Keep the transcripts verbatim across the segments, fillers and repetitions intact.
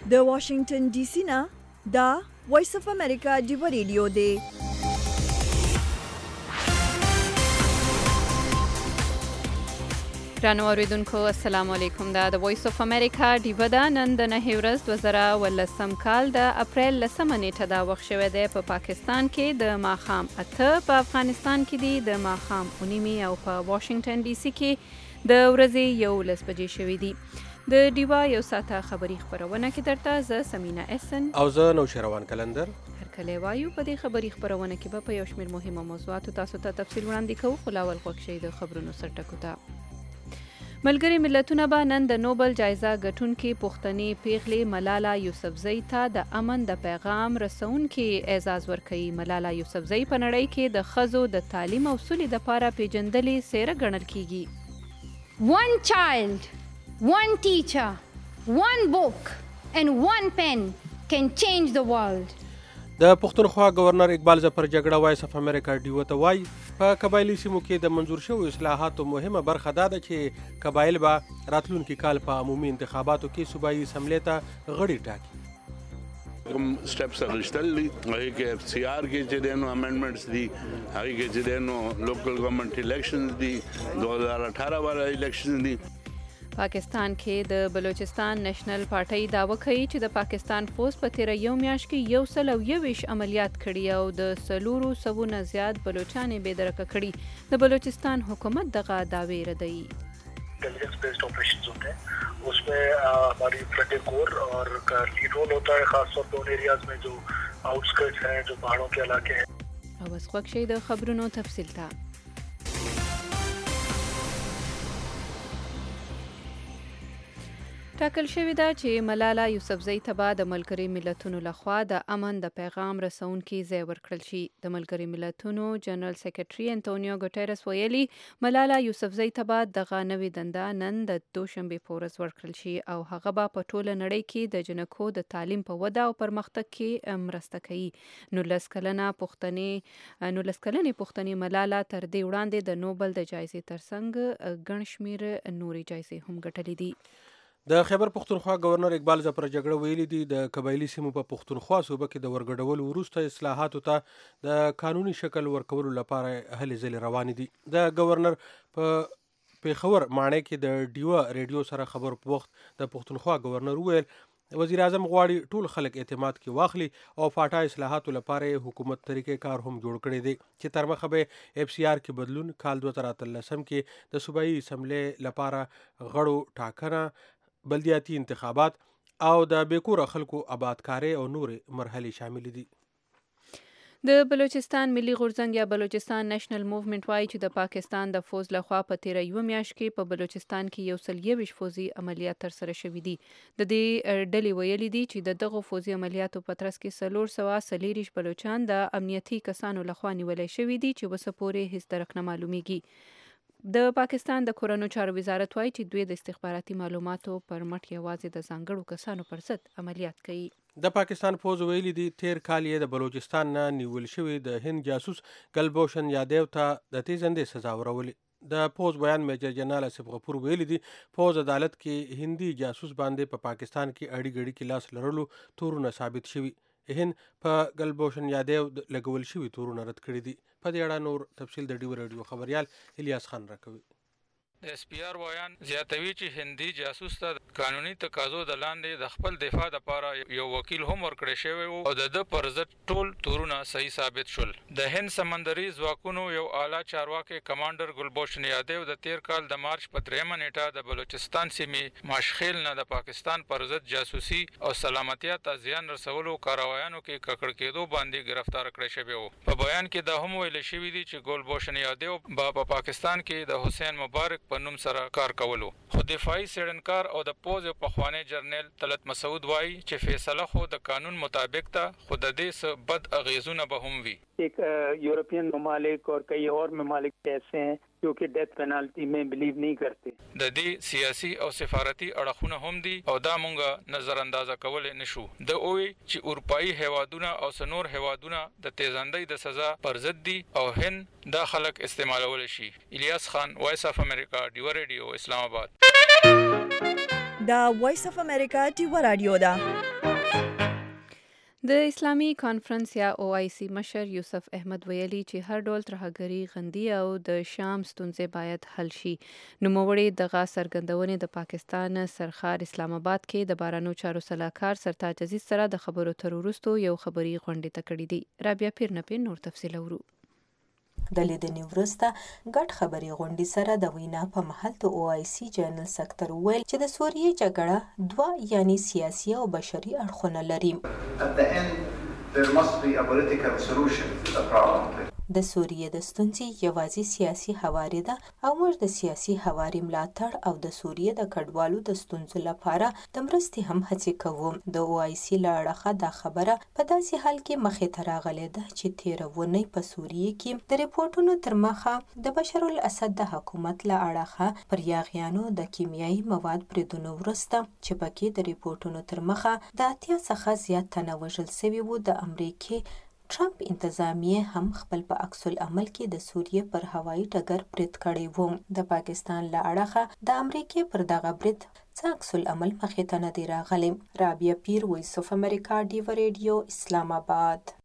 د واشنگټن ډي سي نه دا وایس اف امریکا ډیو ریډیو دی. رانو اوریدونکو السلام علیکم. دا د وایس اف امریکا ډیو ده. نن د نهه ورځ دوه زره ولسم کال د اپریل لسمه نیټه دا وخت شوی دی. په پاکستان کې د ماښام اته، په افغانستان کې دی د ماښام اوه نیمې او په واشنگټن ډي سي کې د ورځې یولس بجې شوي دي. د ډیوا یو ساعته خبري خبرونه کې درته زه سمینا احسن او زه نوشیروان کلندر هر کله وایو. په دې خبري خبرونه کې به په یو شمېر مهمه موضوعاتو تاسو ته تفصیل وړاندې کوو، خو لا اول غوږ شئ د خبرونو سرټکو ته. ملګري ملتونه به نن د نوبل جایزه ګټونکې پښتنې پیغلې ملاله یوسفزۍ ته د امن د پیغام رسونکي اعزاز ورکوي. ملاله یوسفزۍ په نړۍ کې د ښځو د تعلیم او سولې دپاره پیژندلې څیره ګڼل کیږي. One child, one teacher, one book and one pen can change the world. د پښتونخوا گورنر اقبال ظفر جګړه وایس اف امریکا ډیو ته وایي په قبایلي سیمو کې د منظور شویو اصلاحاتو مهمه برخه دا ده چې قبایل به راتلونکي کال په عمومي انتخاباتو کې صوبایي اسمبلۍ ته غړي ټاکي. کوم سټپس اخیستل دي هغې کې اف سی آر کې چې دی نو امنډمنټس دي، هغې کې چې دی نو لوکل ګورنمنټ الیکشنز دي، دوه هزار اټھارہ والا الیکشنز دي. پاکستان کې د بلوچستان نېشنل پارټۍ دعوه کوي چې د پاکستان پولیس په تیره یو میاشت کې یو سل او یوویشت عملیات کړي او د څلورو سوو نه زیات بلوچان یې بېدرکه کړي. د بلوچستان حکومت دغه دعوې ردوي. Intelligence based operations होते हैं, उसमें हमारी frontier core और का लीड रोल होता है, खासतौर पर उन एरियाज में जो आउटस्कर्ट्स हैं, जो पहाड़ों के इलाके हैं. او اوس غوږ شئ د خبرونو تفصیل ته. ټاکل شوې ده چې ملاله یوسفزۍ ته به د ملګري ملتونو لخوا د امن د پیغام رسونکي ځای ورکړل شي. د ملګري ملتونو جنرال سیکرټري انټونیو ګوټیرس ویلي ملاله یوسفزۍ ته به دغه نوې دنده نن د دوشنبې په ورځ ورکړل شي او هغه به په ټوله نړۍ کې د جنکو د تعلیم په وده او پرمختګ کې مرسته کوي. نولس کلنه پښتنې نولس کلنې پښتنې ملاله تر دې وړاندې د نوبل د جایزې ترڅنګ ګڼ شمېر نورې جایزې هم ګټلې دي. د خیبر پښتونخوا گورنر اقبال ظفر جګړه ویلي دي د قبایلي سیمو په پښتونخوا صوبه کې د ورګډولو وروسته اصلاحاتو ته د قانوني شکل ورکولو لپاره هلې ځلې روانې دي. د گورنر په پیښور ماڼۍ کې د ډیوه ریډیو سره خبرو په وخت د پښتونخوا گورنر وویل وزیر اعظم غواړي ټول خلک اعتماد کې واخلي او فاټا اصلاحاتو لپاره حکومت طریقې کار هم جوړ کړی دی چې تر مخه به اف سی آر کې بدلون، کال دوه زره اتلسم کې د صوبایي اسمبلۍ لپاره غړو ټاکنه، بلدیاتي انتخابات او د بیکوره خلکو آبادکاري او نورې مرحلې شامل دي. د بلوچستان ملي غورځنګ یا بلوچستان نېشنل موومنټ وایي چې د پاکستان د فوز لخوا په تیره یوه میاشت کې په بلوچستان کې یو سل یوویشت فوزي عملیات ترسره شوي دي. د دې ډلې ویلي دي چې د دغو فوزي عملیاتو په ترڅ کې څلور سوه څلېرویشت بلوچان د امنیتي کسانو لخوا نیولی شوي دي چې اوسه پورې هیڅ درک نه معلومیږي. د پاکستان د کورنیو چارو وزارت وایي چې دوی د استخباراتي معلوماتو پر مټ یوازې د ځانګړو کسانو پر ضد عملیات کوي. د پاکستان پوځ ویلي دي تیر کال یې د بلوچستان نه نیول شوی د هند جاسوس ګلبوشن یادیو ته د تیزندې سزا ورولې. د پوځ بیان میجر جنرال اسف غفور ویلي دي پوځ عدالت کې هندي جاسوس باندې په پا پاکستان کې اړي ګړي کې لاس لرلو تورونه ثابت شوي. هند په ګلبوشن یادیو لګول شوي تورونه رد کړي دي. په دې اړه نور تفصیل د ډیو ریډیو خبریال الیاس خان راکوي. د اس پی آر وایان زیاتوي چې هندي جاسوس ته قانوني تقاضو د لاندې د خپل دفاع لپاره یو وکیل هم ورکړی شوی و او د ده پر ضد ټول تورونه صحیح ثابت شول. د هند سمندري ځواکونو یو اعلی چارواکي کمانډر ګلبوشن یادیو د تیر کال د مارچ په دریمه نیټه د بلوچستان سیمې ماشخیل نه د پاکستان پر ضد جاسوسي او سلامتیا ته زیان رسولو کاروایانو کې ککړ کېدو باندې گرفتار کړی شوی و. په بیان کې دا هم ویل شوي دي چې ګلبوشن یادیو به په پاکستان کې د حسین مبارک په نوم سره کار کولو. خو دفاعي څېړنکار او د پوځ پخوانی جرنیل طلعت مسعود وایي چې فیصله خو د قانون مطابق ده، خو د دې څه بد اغیزونه به هم وي. ایک یورپین ممالک اور کئی اور ممالک ایسے ہیں جو کہ ډیت پینالټي میں بلیو نہیں کرتے. د دې سیاسي او سفارتي اړخونه هم دي او دا مونږه نظر اندازه کولای نشو. د اووي چې اروپאי هیوادونه او سنور هیوادونه د تیزاندۍ د سزا پر ضد دي او هند دا خلک استعمالول شي. الیاس خان، وایس اف امریکا، ډیو ریډیو، اسلام آباد. دا وایس اف امریکا ډیو رادیو ده. د اسلامي کانفرنس یا او آی سی مشر یوسف احمد ویلي چې هر ډول ترهګري غندي او د شام ستونزې باید حل شي. نوموړي دغه څرګندونې د پاکستان سرخار اسلام آباد کې د بهرنیو چارو سلاکار سرتاج عزیز سره د خبرو تر وروسته یو خبري غونډه ته کړې دي. رابعه پیرنپین نور تفصیل اورو. د لیدنې وروسته ګډ خبري غونډې سره د وینا په مهال د او آی سی جنرال سکتر ویل چې د سوریې جګړه دوه یعنی سیاسي او بشري اړخونه لري. د سوریې د ستونزې یوازې سیاسي هواري ده او موږ د سیاسي هواري ملاتړ او د سوریې د کډوالو د ستونزو لپاره د مرستې هم هڅې کوو. د او آی سی له اړخه دا خبره په داسې حال کې مخې ته راغلې ده چې تېره اونۍ په سوریې کې د ریپورټونو تر مخه د بشار الاسد د حکومت له اړخه پر یاغیانو د کیمیاوي مواد بریدونو وروسته چې پکې د ریپورټونو تر مخه د اتیا څخه زیات تنه وژل سوي وو، د امریکې ټرمپ انتظامیه هم خپل په عکس العمل کې د سوریې پر هوایي ډګر برید کړی و. د پاکستان له اړخه د امریکې پر دغه برید څه عکس العمل مخې ته نه دی راغلی. رابعه پیر، وایس اف امریکا، ډیو ریډیو، اسلام آباد.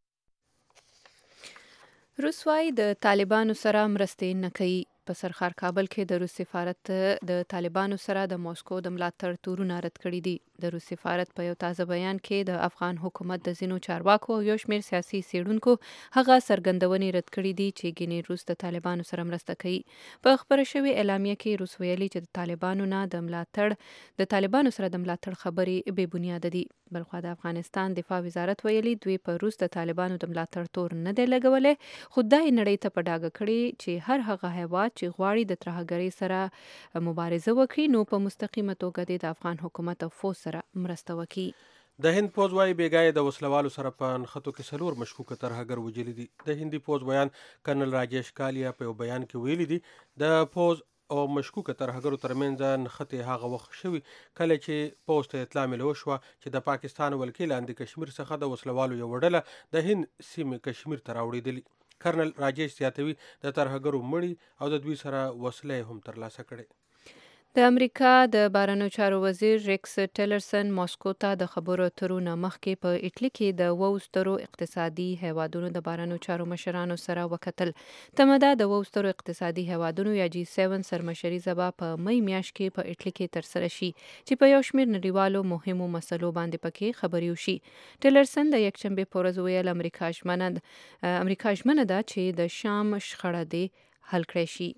روس وايي د طالبانو سره مرستې نه کوي. په سرخار کابل کې د روس سفارت د طالبانو سره د موسکو د ملاتړ تورونه رد کړي دي. د روس سفارت په یو تازه بیان کې د افغان حکومت د ځینو چارواکو او یو شمېر سیاسي څېړونکو هغه څرګندونې رد کړي دي چې ګینې روس د طالبانو سره مرسته کوي. په خبره شوې اعلامیه کې روس ویلي چې د طالبانو نه د ملاتړ د طالبانو سره د ملاتړ خبرې بې بنیاده دي. بلخوا د افغانستان دفاع وزارت ویلي دوی په روس د طالبانو د ملاتړ تور نه دی لګولی، خو دا یې نړۍ ته په ډاګه کړي چې هر هغه هیواد چې غواړي د ترهګرۍ سره مبارزه وکړي نو په مستقیمه توګه د افغان حکومت او فوج سره مرسته وکړي. د هند پوځ وايي بیګای د وسلوالو سره په نښتو کې څلور مشکوکه ترهګر وژلي دي. د هندي پوځ بیان کرنل راجیش کالیا په یو بیان کې ویلي دي د پوځ او مشکوکه ترهګرو ترمنځ نښتې هغه وخت شوي کله چې پوځ ته اطلاع ملو شوه چې د پاکستان ولکې لاندې کشمیر څخه د وسلوالو یوه ډله د هند سیمې کشمیر ته راوړېدلي. کرنل راجیش زیاتوي د ترهګرو مړي او د دوی سره وسلې هم ترلاسه کړي. د امریکا د بهرنیو چارو وزیر ریکس ټیلرسن ماسکو ته د خبرو اترو نه مخکې په اټلی کې د اوو سترو اقتصادي هیوادونو د بهرنیو چارو مشرانو سره وکتل. تمه ده د اوو سترو اقتصادي هیوادونو یا جی سیون سرمشریزه به په مۍ میاشت کې په اټلی کې ترسره شي چې په یو شمېر نړیوالو مهمو مسلو باندې پکې خبرې وشي. ټیلرسن د یکشنبې په ورځ ویل امریکا ژمنه امریکا ژمنه ده چې د شام شخړه دې حل کړی شي.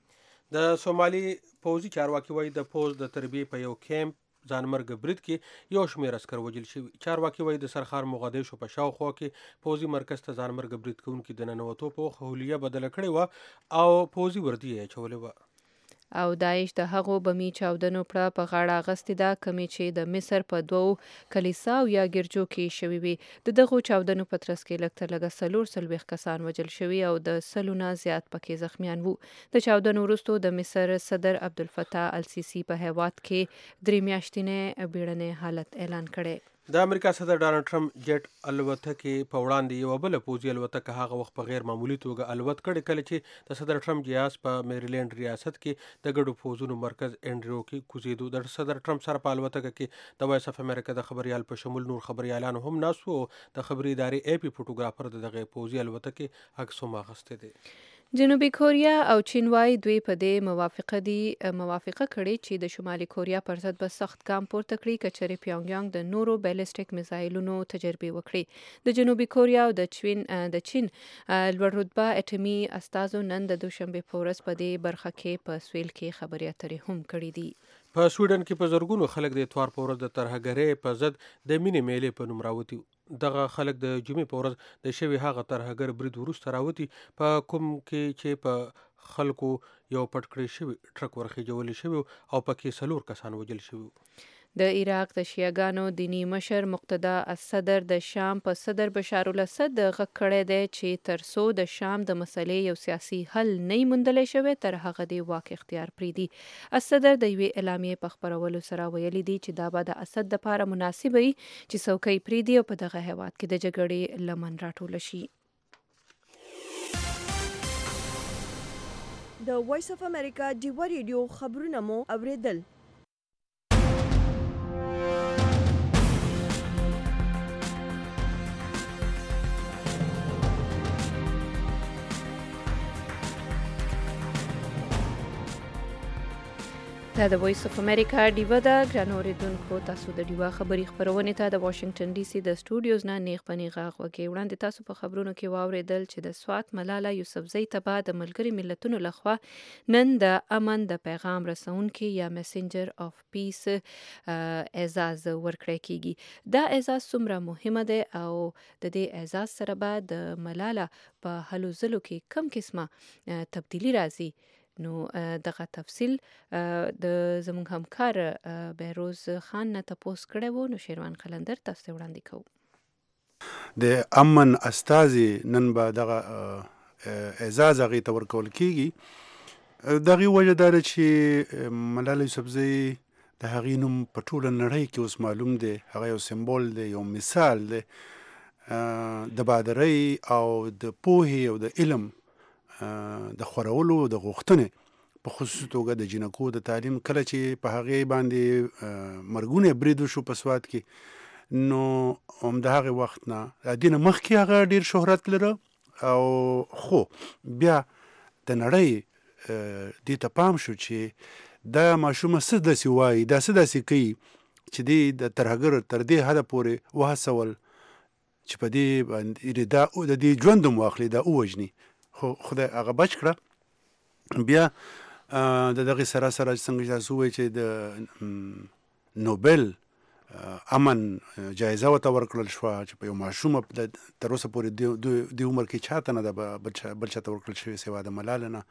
د سومالي پوځي چارواکي وایي د پوځ د تربیې په یو کیمپ ځانمرګ برید کې یو شمېر عسکر وژل شوي. چارواکي وایي د سرخار موغدیشو په شاوخوا کې پوځي مرکز ته ځانمرګ برید کوونکي د ننوتو په وخت هولیه بدله کړې وه او پوځي وردي یې اچولې وه. او داعش د هغو بمي چاودنو پړه په غاړه اغستې ده کمې چې د مصر په دوو کلیساو یا ګرجو کې شوي وي. د دغو چاودنو په ترڅ کې لږ تر لږه څلور څلوېښت کسان وژل شوي او د سلو نه زیات پکې زخمیان وو. د چاودنو وروسته د مصر صدر عبدالفتاح السیسي په هیواد کې درې میاشتنی بیړنی حالت اعلان کړی. د امریکا صدر ډانلډ ټرمپ جیټ الوتکې په وړاندې یوه بله پوځي الوتکه هغه وخت په غیر معمولي توګه الوت کړې کله چې د صدر ټرمپ جهاز په میریلینډ ریاست کې د ګډو پوځونو مرکز انډریو کې کوزېدو. د صدر ټرمپ سره په الوتکه کې د وایس اف امریکا د خبریال په شمول نور خبریالان هم ناست وو. د خبري ادارې ای پی فوټوګرافر د دغه پوځي الوتکې عکس هم اخیستی دی. جنوبي کوریا او چین وايي دوی په دې موافقه دي موافقه کړې چې د شمالي کوریا پر ضد به سخت ګام پورته کړي که چېرې پیونګیانګ د نورو بیلسټیک میزایلونو تجربې وکړي. د جنوبي کوریا او د چین د چین لوړ رتبه اټومي استازو نن د دوشنبې په ورځ په دې برخه کې په سویل کې خبرې اترې هم کړې دي. په سویډن کې په زرګونو خلک د اتوار په ورځ د ترهګرۍ په ضد د مینې میلې په نوم راوتي. دغه خلک د جمعې په ورځ د شوي هغه ترهګر برید وروسته راوتي په کوم کې چې په خلکو یو پټ کړی شوی ټرک ورخیجولی شوی او پکې څلور کسان وژل شوي. د عراق د شیعاګانو دینی مشر مقتدا الصدر د شام په صدر بشار الاسد غږ کړی دی چې تر څو د شام د مسلې یو سیاسي حل نه موندلی شوی تر هغه د واک اختیار پرېږدي. الصدر د یوې اعلامیې په خپرولو سره ویلي دي چې دا به د اسد دپاره مناسب وي چې څوکۍ پرېږدي او په دغه هیواد کې د جګړې لمن راټوله شي. د وایس اف امریکا ډیو ریډیو خبرونه مو اوریدل. دا د وایس اف امریکا ډیوه ده. ګرانو اورېدونکو تاسو د ډیوه خبري خپرونې ته د واشنگټن ډي سي د سټوډیوز نه نیغ په نیغه غوږی وړاندې تاسو په خبرونو کې واورېدل چې د سوات ملاله یوسفزۍ ته به د ملګري ملتونو لخوا نن د امن د پیغام رسونکي یا میسنجر اف پیس اعزاز ورکړی کیږي. دا اعزاز څومره مهمه ده او د دې اعزاز سره به د ملاله په هلو ځلو کې کم قسمه تبدیلی راځي. نو دغه تفصیل د زموږ همکار بهروز خان نه تپوس کړی و. نو شیروان قلندر تاسو ته وړاندې کوو. د امن استازي نن به دغه اعزاز هغې ته ورکول کېږي. د هغې وجه دا ده چې ملاله یوسفزۍ د هغې نوم په ټوله نړۍ کې اوس معلوم دی. هغه یو سمبول دی، یو مثال دی د بادرۍ او د پوهې او د علم د خورولو د غوښتنې په خصوصي توګه د جنکو د تعلیم. کله چې په هغې باندې مرګونه برید وشو په سوات کې، نو هم د هغې وخت نه د دې نه مخکې هغه ډېر شهرت لره، او خو بیا د نړۍ دې ته پام شو چې دا ماشومه څه داسې وایي، دا څه داسې کوي چې دی د ترهګر تر دې حده پورې وهڅول چې په دې باندې دا د دې ژوند هم واخلي، دا ووژني. خو خدای هغه بچ کړه. بیا د دغې سره سره څنګه تاسو ووایئ چې د نوبل امن جایزه ورته ورکړل شوه چې په یو ماشومه تر اوسه پورې دې عمر کې چاته نه ده بل چاته ورکړل شوې سوا د ملاله نه.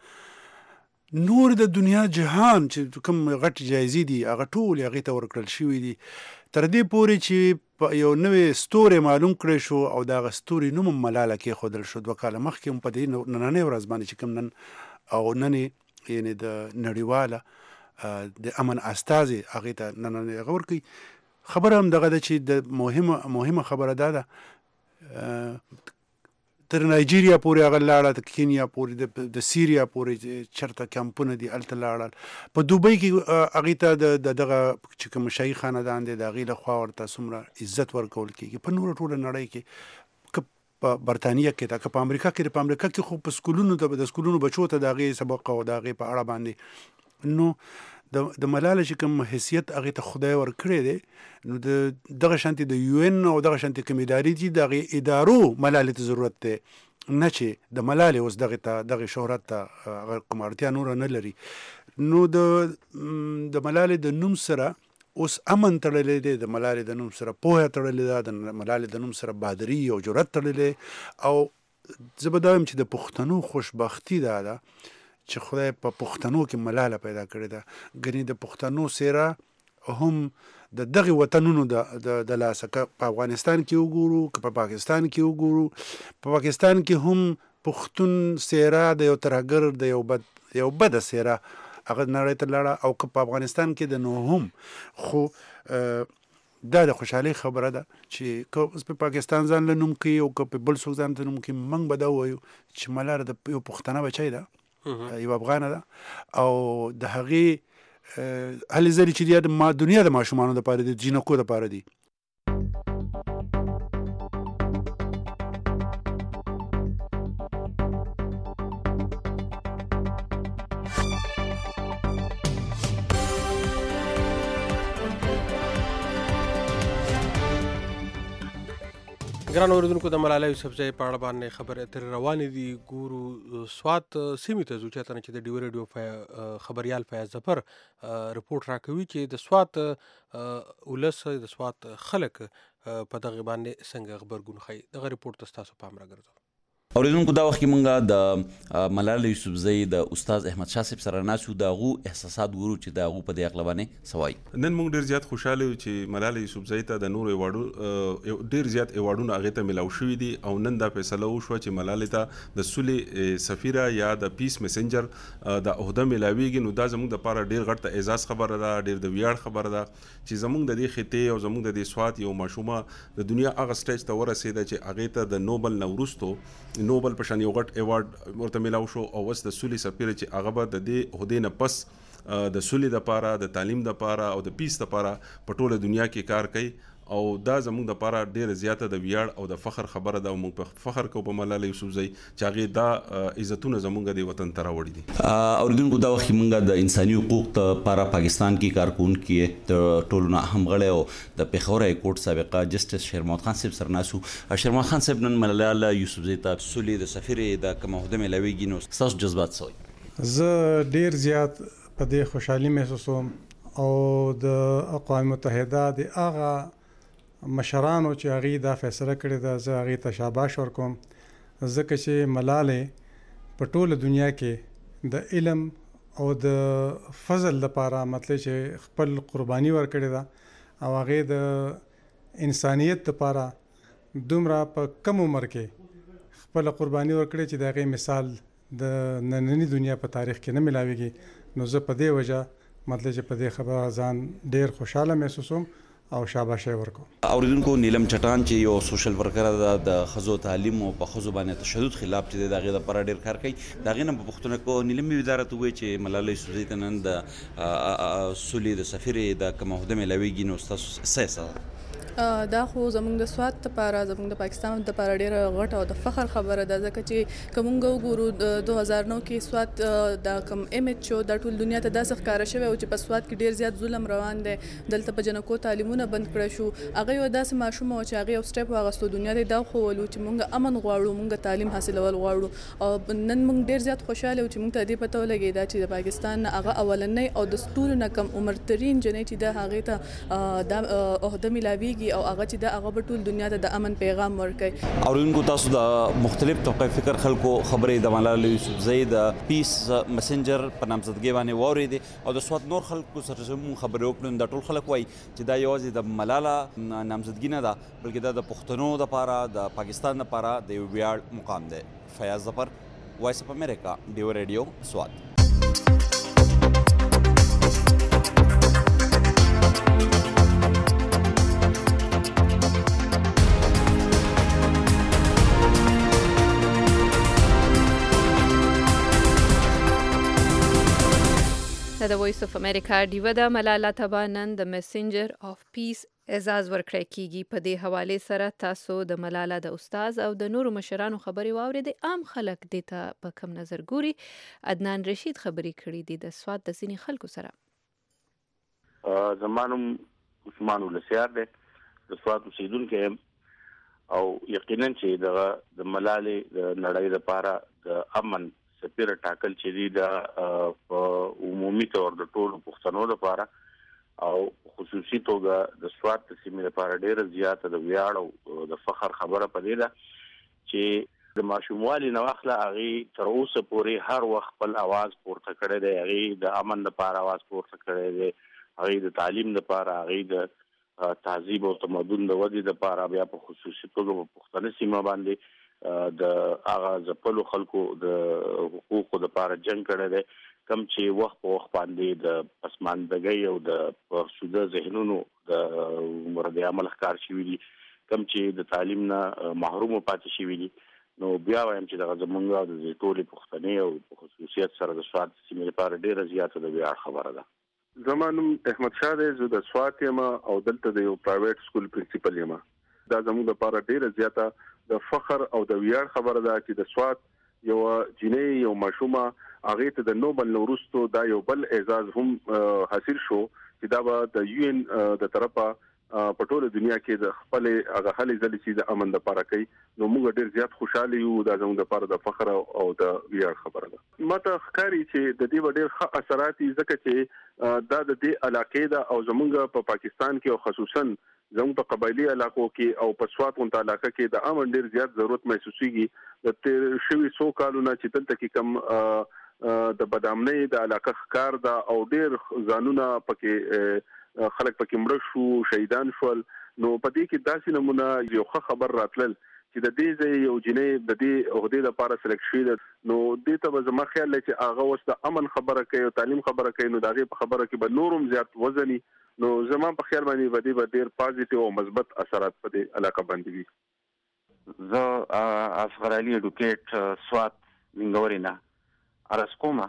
نور د دنیا جهان چې کوم غټ جایزې دي هغه ټول هغې ته ورکړل شوي دي، تر دې پورې چې په یو نوې ستوری معلوم کړی شو او د هغه ستوري نوم هم ملاله کېښودل شو. دوه کاله مخکې هم په دې نننۍ ورځ باندې چې کوم نن او نن یعنې د نړیواله د امن استازي هغې ته نننۍ هغه ورکوي. خبره هم دغه ده چې د مهمه مهمه خبره دا ده تر نایجیریا پورې هغه لاړه، د کینیا پورې، د سیریا پورې چېرته کمپونه دي هلته لاړل. په دوبۍ کې هغې ته د دغه چې کوم شاهي خاندان دی د هغې لخوا ورته څومره عزت ورکول کېږي. په نوره ټوله نړۍ کې که په برطانیه کې ده، که په امریکا کې ده، په امریکا کې خو په سکولونو ته د سکولونو بچو ته د هغې سبق او د هغې په اړه باندې نو د ملاله چې کوم حیثیت هغې ته خدای ورکړی دی، نو د دغه شانتې د یو ان او دغه شانتې کوم ادارې دي د هغې ادارو ملالې ته ضرورت دی، نه چې د ملالې اوس دغې ته دغې شهرت ته هغه کوم اړتیا نوره نه لري. نو د د ملالې د نوم سره اوس امن تړلی دی، د ملالې د نوم سره پوهه تړلې ده، د ملالې د نوم سره بهادري او جرأت تړلی. او زه به دا وایم چې د پښتنو خوشبختي دا ده چې خدای په پښتنو کې ملاله پیدا کړې ده. ګنې د پښتنو څېره هم د دغې وطنونو د لاسه، که په افغانستان کې وګورو، که په پاکستان کې وګورو، په پاکستان کې هم پښتون څېره د یو ترهګر د یو بد یو بده څېره هغه نړۍ ته لاړه، او که په افغانستان کې د نو هم. خو دا د خوشحالۍ خبره ده چې که اوس په پاکستان ځان له نوم کوي او که په بل څوک ځان ته نوم کوي، موږ به دا ووایو چې ملاله د یو پښتنه بچی ده، یو افغانه ده، او د هغې هلې ځلې چې د ما دنیا د ماشومانو دپاره دي، د جینکو دپاره دي. ګران اورېدونکو د ملاله یوسفزۍ په اړه باندې خبرې اترې روانې دي. ګورو سوات سیمې ته ځو چېرته نه چې د ډیو ریډیو خبریال فیاض ظفر رپورټ راکوي چې د سوات ولس د سوات خلک په دغې باندې څنګه غبرګون ښیي. دغه رپورټ ته ستاسو پام راګرځوم. اوریدونکو دا وخت کې مونږ د ملاله یوسفزۍ د استاد احمد شاه صاحب سره ناسو د هغو احساسات ګورو چې د هغو په دې هکله باندې څه وایي. نن مونږ ډېر زیات خوشحاله یو چې ملاله یوسفزۍ ته د نورو ایوارډو ډېر زیات ایوارډونه هغې ته میلاو شوي دي، او نن دا فیصله وشوه چې ملالې ته د سولې سفیره یا د پیس میسنجر د عهده میلاویږي. نو دا زموږ دپاره ډېر غټ د اعزاز خبره ده، ډېر د ویاړ خبره ده چې زموږ د دې خطې او زموږ د دې سوات یو ماشومه د دنیا هغه سټیج ته ورسېده چې هغې ته د نوبل نه وروستو نوبل په شان یو غټ ایوارډ ورته میلاو شو، او اوس د سولې سفیره چې هغه به د دې عهدې نه پس د سولې دپاره، د تعلیم دپاره او د پیس دپاره په ټوله دنیا کې کار کوي. او دا زموږ د لپاره ډېره زیاته د ویاړ او د فخر خبره ده او موږ په فخر کوو په ملاله یوسفزۍ چې هغې دا عزتونه زموږ د وطن ته راوړي دي. اوریدونکو دا وخت موږ د انساني حقوقو لپاره پاکستان کې کارکونکي د ټولو نه اهم غړی او د پېښور های کورټ سابقه جسټس شیر محمد خان صاحب سره ناسو. شیر محمد خان صاحب نن ملاله یوسفزۍ ته سولې د سفیرې د کوم عهده میلاویږي نو ستاسو جذبات څه وایي؟ زه ډیر زیات په دې خوشحالي محسوسوم او د اقوام متحده د هغه مشرانو چې هغې دا فیصله کړې ده زه هغې ته شاباش ورکوم ځکه چې ملالې په ټوله دنیا کې د علم او د فضل لپاره مطلب چې خپل قرباني ورکړې ده او هغې د انسانیت لپاره دومره په کم عمر کې خپل قرباني ورکړې چې د هغې مثال د نننی دنیا په تاریخ کې نه ملاویږي. نو زه په دې وجه مطلب چې په دې خبره ځان ډیر خوشاله محسوسوم او شاباشي ورکوم. اوریدونکو نیلم چټان چې یو سوشل ورکر ده د ښځو تعلیم او په ښځو باندې تشدد خلاف چې د هغې لپاره ډېر کار کوي د هغې نه په پوښتنه کوو نیلم وزارت ووایي چې ملاله یوسفزۍ ته نن د سولې د سفیرې د کوم عهده میلاویږي نو ستاسو څه احساس؟ دا خو زموږ د سوات لپاره زموږ د پاکستان لپاره ډیره غټه او د فخر خبره ده ځکه چې که موږ وګورو د دوه هزار نو کې سوات دا کوم امیج شو د ټول دنیا ته داسې ښکاره شوی او چې په سوات کې ډیر زیات ظلم روان دی دلته په جنکو تعلیمونه بند کړی شو هغه یو داسې ماشوم و چې هغې یو سټیپ واخیستو دنیا ته دا وښولو چې موږ امن غواړو موږ تعلیم حاصلول غواړو او نن موږ ډیر زیات خوشحاله یو چې موږ ته دې پته ولګېده چې د پاکستان نه هغه اولنۍ او د ټولو نه کم عمرترین جنۍ چې ده هغې ته دا عهده میلاویږي او هغه چې ده هغه به ټول دنیا ته د امن پیغام ورکوي. اوریدونکو تاسو د مختلف طبقه فکر خلکو خبرې د ملاله یوسفزۍ د پیس مسنجر په نامزدګۍ باندې واورېدې او د سوات نور خلکو سره چې موږ خبرې وکړو دا ټول خلک وایي چې دا یوازې د ملاله نامزدګي نه ده بلکې دا د پښتنو دپاره د پاکستان دپاره د یو ویاړ مقام دی. فیاض ظفر، وایس اف امریکا، ډیو ریډیو، سوات. د وایس اف امریکا ډیوه ده. ملاله ته به نن د مسنجر اف پیس اعزاز ورکړی کیږي. په دې حوالې سره تاسو د ملاله د استاد او د نورو مشرانو خبرې واورېدې. عام خلک دې ته په کم نظر ګوري. عدنان رشید خبرې کړي دي د سوات د ځینې خلکو سره. زما نوم عثمان ولسیار دی، د سوات اوسېدونکی یم او یقینا چې دغه د ملالې د نړۍ لپاره د امن سفیر ټاکل چې دي د په عمومي طور د ټولو پښتنو لپاره او خصوصي توګه د سوات د سیمې لپاره ډېره زیاته د ویاړ او د فخر خبره پدې ده چې د ماشوموالي نه واخله هغې تر اوسه پورې هر وخت خپل اواز پورته کړی دی. هغې د امن لپاره اواز پورته کړی دی، هغې د تعلیم لپاره، هغې د تهذیب او تمدن د ودې لپاره، بیا په خصوصي توګه په پښتنه سیمه باندې د هغه ځپلو خلکو د حقوقو لپاره جنګ کړی دی، کوم چې وخت په وخت باندې د پسماندګۍ او د فرسوده ذهنونو د رد عمل ښکار شوي دي، کوم چې د تعلیم نه محروم پاتې شوي دي. نو بیا وایم چې دغه زموږ او د ټولې پښتنې او په خصوصیت سره د سوات سیمې لپاره ډېره زیاته د ویاړ خبره ده. زما نوم احمد شاه دی، زه د سوات یم او دلته د یو پرایویټ سکول پرنسپل یم. دا زموږ لپاره ډېره زیاته د فخر او د ویاړ خبره ده چې د سوات یو جنۍ یو ماشومه هغې ته د نوبل نه وروستو دا یو بل اعزاز هم حاصل شو چې دا به د یو ان د طرفه په ټوله دنیا کې د خپلې هغه هلې ځلې چې د امن دپاره کوي. نو موږ ډېر زیات خوشحاله یو. دا زموږ دپاره د فخر او د ویاړ خبره ده. ما ته ښکاري چې د دې به ډېر ښه اثرات دي ځکه چې دا د دې علاقې ده او زموږ په پاکستان کې او خصوصا زموږ په قبایلي علاقو کې او په سوات غونډه علاقه کې د امن ډېر زیات ضرورت محسوسېږي. د تېر شوي څو کالونه چې دلته کې کم د بدامنۍ د علاقه ښکار ده او ډېر ځانونه پکې خلک پکې مړه شو، شهیدان شول. نو په دې کې داسې نمونه یو ښه خبر راتلل چې د دې ځای یو جنۍ د دې عهدې لپاره سلیکټ شوې ده. نو دې ته به زما خیال دی چې هغه اوس د امن خبره کوي او تعلیم خبره کوي، نو د هغې په خبره کې به نور هم زیات وزني. نو زما په خیال باندې به دې به ډېر پازیټیو او مثبت اثرات په دې علاقه باندې وي. زه اصغر علي اډوکیټ سوات وینګورې نه عرض کومه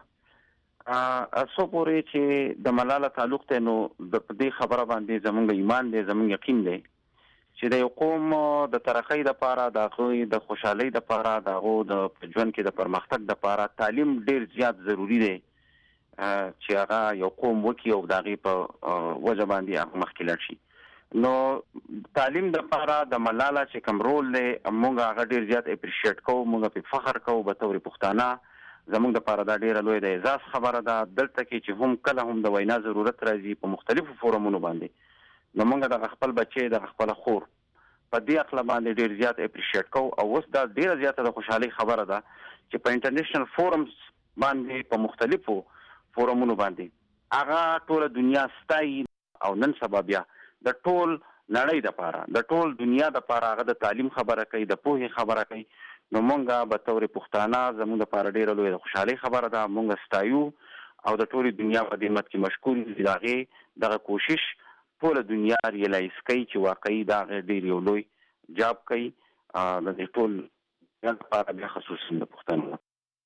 څو پورې چې د ملاله تعلق دی نو د دې خبره باندې زموږ ایمان دی، زموږ یقین دی چې د یو قوم د ترقۍ لپاره د هغوی د خوشحالۍ لپاره د هغو د ژوند کې د پرمختګ لپاره تعلیم ډیر زیات ضروری دی چې هغه یو قوم وکړي او د هغې په وجه باندې هغه مخکې لاړ شي. نو تعلیم لپاره د ملاله چې کوم رول دی موږ هغه ډیر زیات اپریشیټ کوو، موږ پرې فخر کوو به طور پښتانه. زموږ لپاره دا ډیره لویه د اعزاز خبره ده دلته کې چې هم کله هم د وینا ضرورت راځي په مختلفو فورمونو باندې، نو موږ د خپل بچی د خپل خور په دې اخلا باندې ډیر زیات اپریشیټ کوو. او اوس دا ډیره زیاته د خوشحالۍ خبره ده چې په انټرنیشنل فورمز باندې په مختلفو فورمونو باندې هغه ټول دنیا ستایي او نن سبا بیا د ټول نړۍ لپاره د ټول دنیا لپاره هغه د تعلیم خبره کوي، د پوهې خبره کوي. نو مونږه به تور پښتانه زموږ لپاره ډیره لویه خوشحالۍ خبره ده. مونږ ستایو او د ټولې دنیا په خدمت کې مشکور یو د هغې دغه کوشش ټول دنیا ریلایز کوي چې واقعي دا ډیر یو لوی جاب کوي د دې ټول دنیا لپاره بیا خصوصا د پښتنو.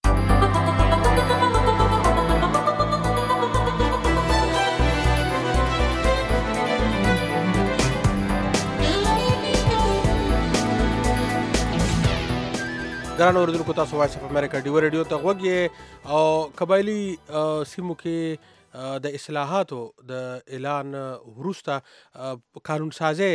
ګران اوریدونکو تاسو وایس اف امریکا ډیو ریډیو ته غوږ یې او قبایلي سیمو کې د اصلاحاتو د اعلان وروسته قانون سازي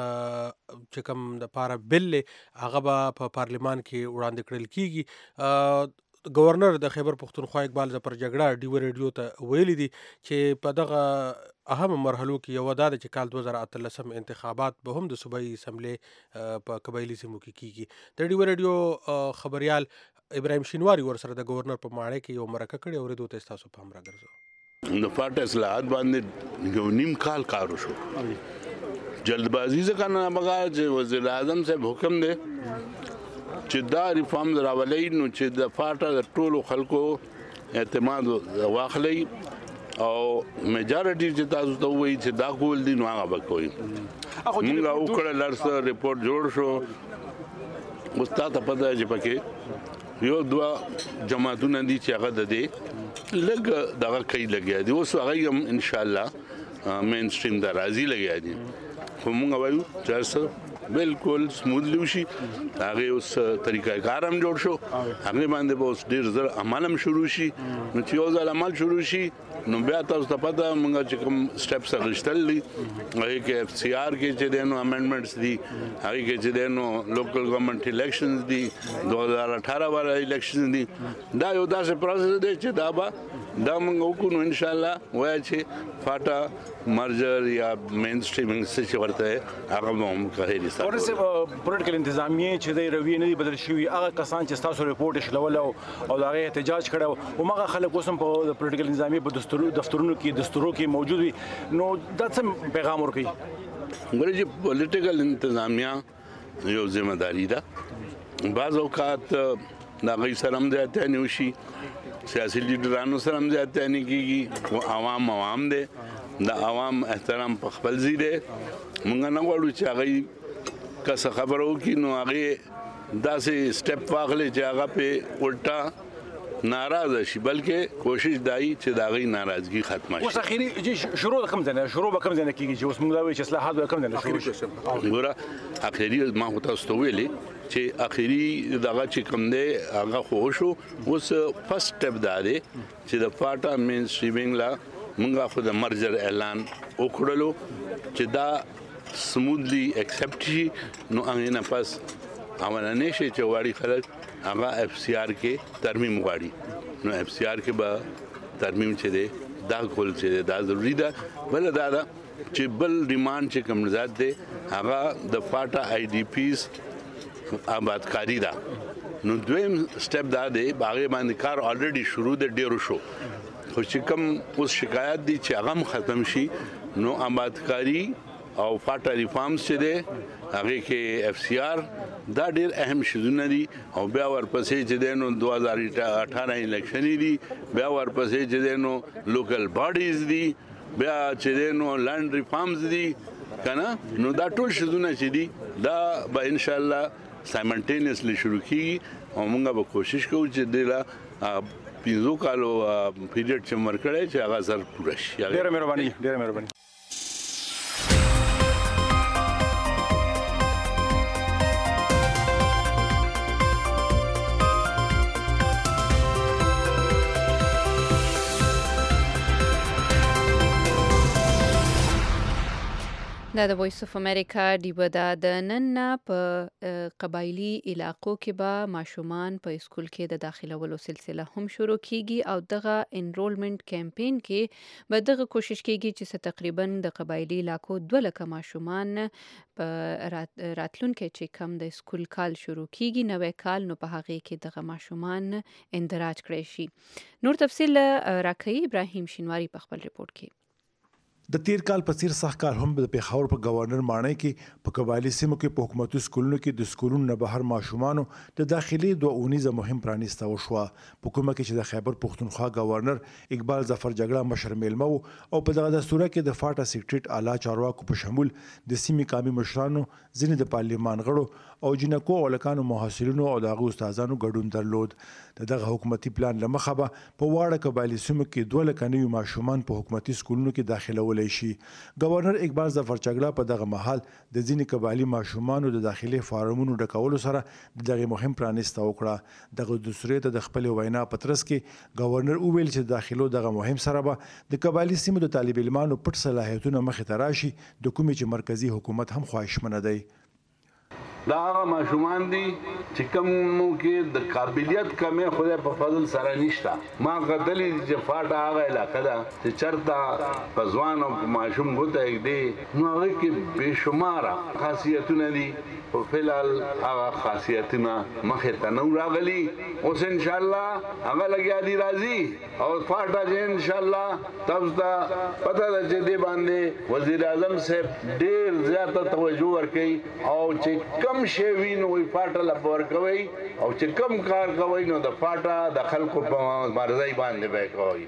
چې کوم د پاره بل هغه به په پارلیمان کې وړاندې کړل کیږي. گورنر د خیبر پختونخوا اقبال ظفر جګړه ډیو ریډیو ته ویلي دي چې په دغه اهم مرحلو کې یو دا چې کال دوه زره اتلسم انتخابات به هم د صوبایي اسمبلی په قبایلي سیمو کې کیږي. د ډیو ریډیو خبريال ابراهیم شینواری ورسره د گورنر په ماړه کې یو مرکه کړې او ورته تاسو په هم راګرځو. د فاټ اصلاحات باندې یو نیم کال کار وشو. جلدبازي ځکه نه بغا چې وزیر اعظم صاحب حکم دی چې دا ریفارم راولي نو چې د فاټه د ټولو خلکو اعتماد واخلي او میجارټي چې تاسو ته وایي چې دا کول دي نو هغه به کوي. موږ وکړه لارسه ریپورت جوړ شو استاد په پدې چې پکې یو دوا جماعتونه دي چې هغه د دې لګ دغه کوي لګیا دي اوس هغه هم ان شاء الله مین سټریم د راضي لګیا دي. خو موږ وایو چې بالکل سموثلی وشي. هغه اوس طریقې کار هم جوړ شو، هغه باندې به اوس ډیر زر عمل هم شروع شي. نو چې یو ځل عمل شروع شي نو بیا تاسو ته پته موږ چې کوم سټیپس اخیستل دي هغه کې اف سی آر کې چې دینو امندمنټس دي، هغه کې چې دینو لوکل ګورنمنت الیکشنز دي، دوه هزار اٹھارہ والا الیکشن دي. دا یو داسې پروسس دی چې دا به دا موږ وکړو ان شاء الله وایي چې فاټا مرجر یا مین سټریمینګ څه چې ورته هغه هم کوي. ورسره پولیټیکل انتظامیه چې د رویې نه بدل شوی هغه کسان چې تاسو ریپورت شلول او هغه احتجاج کړو او هغه خلک اوسم په پولیټیکل انتظامیه په دستورو دفترونو کې دستورو کې موجود وي نو دا څه پیغام ورکوي؟ ګورئ چې پولیټیکل انتظامیه یو ذمہ داری ده. بعض اوقات دا غي سره هم ځاتې نه وشي، سیاسي لیډرانو سره هم ځاتې نه کیږي او عوام عوام دي، د عوام احترام په خپل ځای دی. موږ نه غواړو چې هغه که خبرو کې نو هغه داسې سټیپ واخلي چې هغه په الټا ناراضه شي، بلکې کوشش دای چې دا غي ناراضگی ختمه شي. اوس اخیری شروع کوم ځای شروع به کوم ځای کېږي چې اوس موږ دا وایو چې اصلاحات به کوم ځای شروع شي؟ ګوره اخیری ما هو تاسو ته ویلي چې اخیری دغه چې کوم دی هغه خو شو. اوس فرست سټیپ دا دی چې د فاټا مین سټریمینګ لا موږ خو د مرجر اعلان وکړلو چې دا سموثلی ایکسپټ شي. نو هغه نه پس اولنې شي چې واړی خلک هغه اف سی آر کې ترمیم غواړي نو اف سی آر کې به ترمیم چې دی دا کول چې دا ضروری ده. بل دا ده چې بل ډیماند چې کوم ذات دی هغه د فاټا آی ډی پیز آبادکاری ده. نو دویم سټیپ دا دی هغه باندې کار الریډي شروع دی ډیرو شو، خو چې کوم اوس شکایت دي چې هغه ختم شي نو آبادکاری او فاټا ریفارمز چې دی هغه کې اف سی آر دا ډیر اهم شیزونه دي. او بیا ورپسې چې دی نو دوه هزار اٹھارہ الیکشن دي، بیا ورپسې چې دی نو لوکل باډیز دي، بیا چې دی نو لینډ ریفارمز دي کنه. نو دا ټول شیزونه چې دي دا به ان شاء الله سایملټینیسلی شروع کیږي او موږ به کوشش کوو چې دلا پینځو کالو پیریډ چې مرکړی چې هغه سر پوره شي. ډیره مهرباني ډیره مهرباني. دا د وایس اف امریکا ډیوه ده. د نن نه په قبایلي علاقو کې به ماشومان په اسکول کې د داخلولو سلسله هم شروع کیږي او دغه انرولمنت کمپین کې به دغه کوشش کیږي چې څه تقریبا د قبایلي علاقو دوه لکه ماشومان په راتلونکي چې کم د اسکول کال شروع کیږي نوې کال نو په هغه کې دغه ماشومان اندراج کړي شي. نور تفصیل راکوي ابراهیم شینواری په خپل ریپورت کې. د تیر کال په څیر سخت کال هم د پیښور په گورنر ماڼۍ کې په قبایلي سیمو کې په حکومتي سکولونو کې د سکولونو نه بهر ماشومانو د داخلي دوه اونیزه مهم پرانیسته وشوه. په کومه کې چې د خیبر پښتونخوا گورنر اقبال ظفر جګړه مشر میلمه او په دغه دستوره کې د فاټا سیکریټریټ اعلی چارواکو په شمول د سیمې قومي مشرانو ځینې د پارلمان غړو او جنکو او لکانو محصلینو او دغه استادانو ګډون درلود. دغه حکومتي پلان لمخه به په واړه قبایلي سیمو کې دوه لک نوي ماشومان په حکومتي سکولونو کې داخلول شي. گورنر اقبال ظفر چګړه په دغه محل د ځینې قبایلي ماشومانو د داخلي فارمونو ډکولو سره دغه مهم پرانیسته وکړه. دغه دستوري ته د خپل وینا پترس کې گورنر وویل چې داخلو دغه مهم سره به د قبایلي سیمو د طالب علمانو پټ صلاحیتونه مخې ته راشي د کومې چې مرکزی حکومت هم خواهشمنه دی. دا هغه ماشومان دي چې کومو کې د قابلیت کمې خدای په فضل سره نشته. ما غدلې چې فاټا هغه علاقه ده چې چرته په ځوان او ماشوم ګوته دی نو هغه کې بېشماره خاصیتونه دي. په فلال هغه خاصیتونه مخې ته نو راغلي. اوس ان شاء الله هغه لګیا دي راځي او فاټا چې ان شاء الله تاسو ته پته ده چې دې باندې وزیر اعظم صاحب ډېر زیاته توجه ورکوي او چې کم شی وي نو فاټا لپاره کوي او چې کم کار کوي نو د فاټا د خلکو په مرضی باندې به کوي.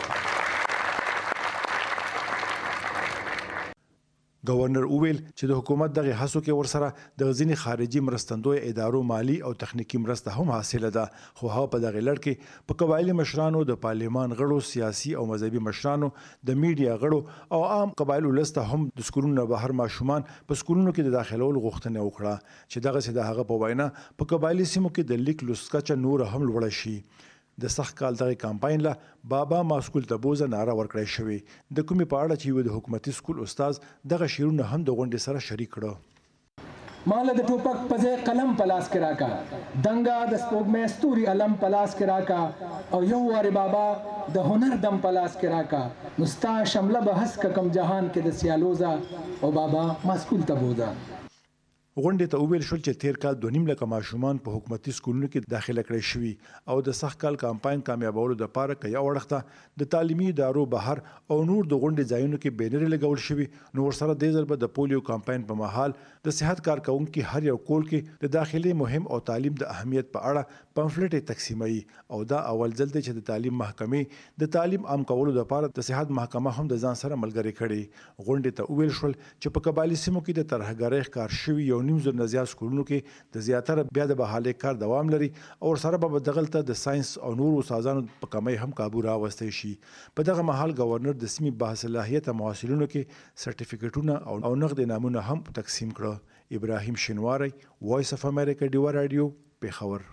گورنر وویل چې د حکومت دغه هڅو کې ورسره د ځینې خارجي مرستندوی ادارو مالی او تخنیکی مرسته هم حاصله ده. خو هغه په دغه لړ کې په قبایلي مشرانو د پارلمان غړو سیاسي او مذهبي مشرانو د میډیا غړو او عام قبایلو لسته هم د سکولونو نه بهر ماشومان په سکولونو کې د داخلولو غوښتنه وکړه چې دغه څه د هغه په وینا په قبایلي سیمو کې د لیک لوست کچه نور هم لوړه شي. د سخت کال دغه کمپاین له بابا ما سکول ته بوزه ناره ورکړی شوې. د کومې په اړه چې یو د حکومتي سکول استاد دغه شعرونه هم د غونډې سره شریک کړه. مال د ټوپک په ځای قلم په لاس کې راکا دنګا د سپوږمۍ ستوري علم په لاس کې راکا او یو واره بابا د هنر دم په لاس کې راکا نو ستا شمله به هس کم جهان کې د سیالوزا او بابا ما سکول ته بوزه. غونډې ته وویل شول چې تیر کال دوه نیم لکه ماشومان په حکومتي سکولونو کې داخله کړي شوي او د سخت کال کمپاین کامیابولو لپاره که یو وړخته د تعلیمي ادارو بهر او نور د غونډې ځایونو کې بینرې لګول شوي نو ورسره دې ځل به د پولیو کمپاین په مهال د صحت کارکونکو هر یو کول کې د داخلي مهم او تعلیم د اهمیت په اړه پمفلټ تقسیموي او دا اول ځل دی چې د تعلیم محکمې د تعلیم عام کولو لپاره د صحت محکمه هم د ځان سره ملګری کړي. غونډې ته وویل شول چې په قبایلي سیمو کې د ترهګرۍ ښکار شوي یو نیم زر نه زیات سکولونو کې د زیاتره بیا د بحالي کار دوام لري او سره به دغلته د ساينس او نور استادانو په کمۍ هم کابو راوستي شي. په دغه محل گورنر د سیمې باصلاحیت محصلینو کې سرټیفیکټونه او نقد انعامونه هم تقسیم کړه. ابراهیم شینواری وایس اف امریکا ډیوا رادیو پیښور.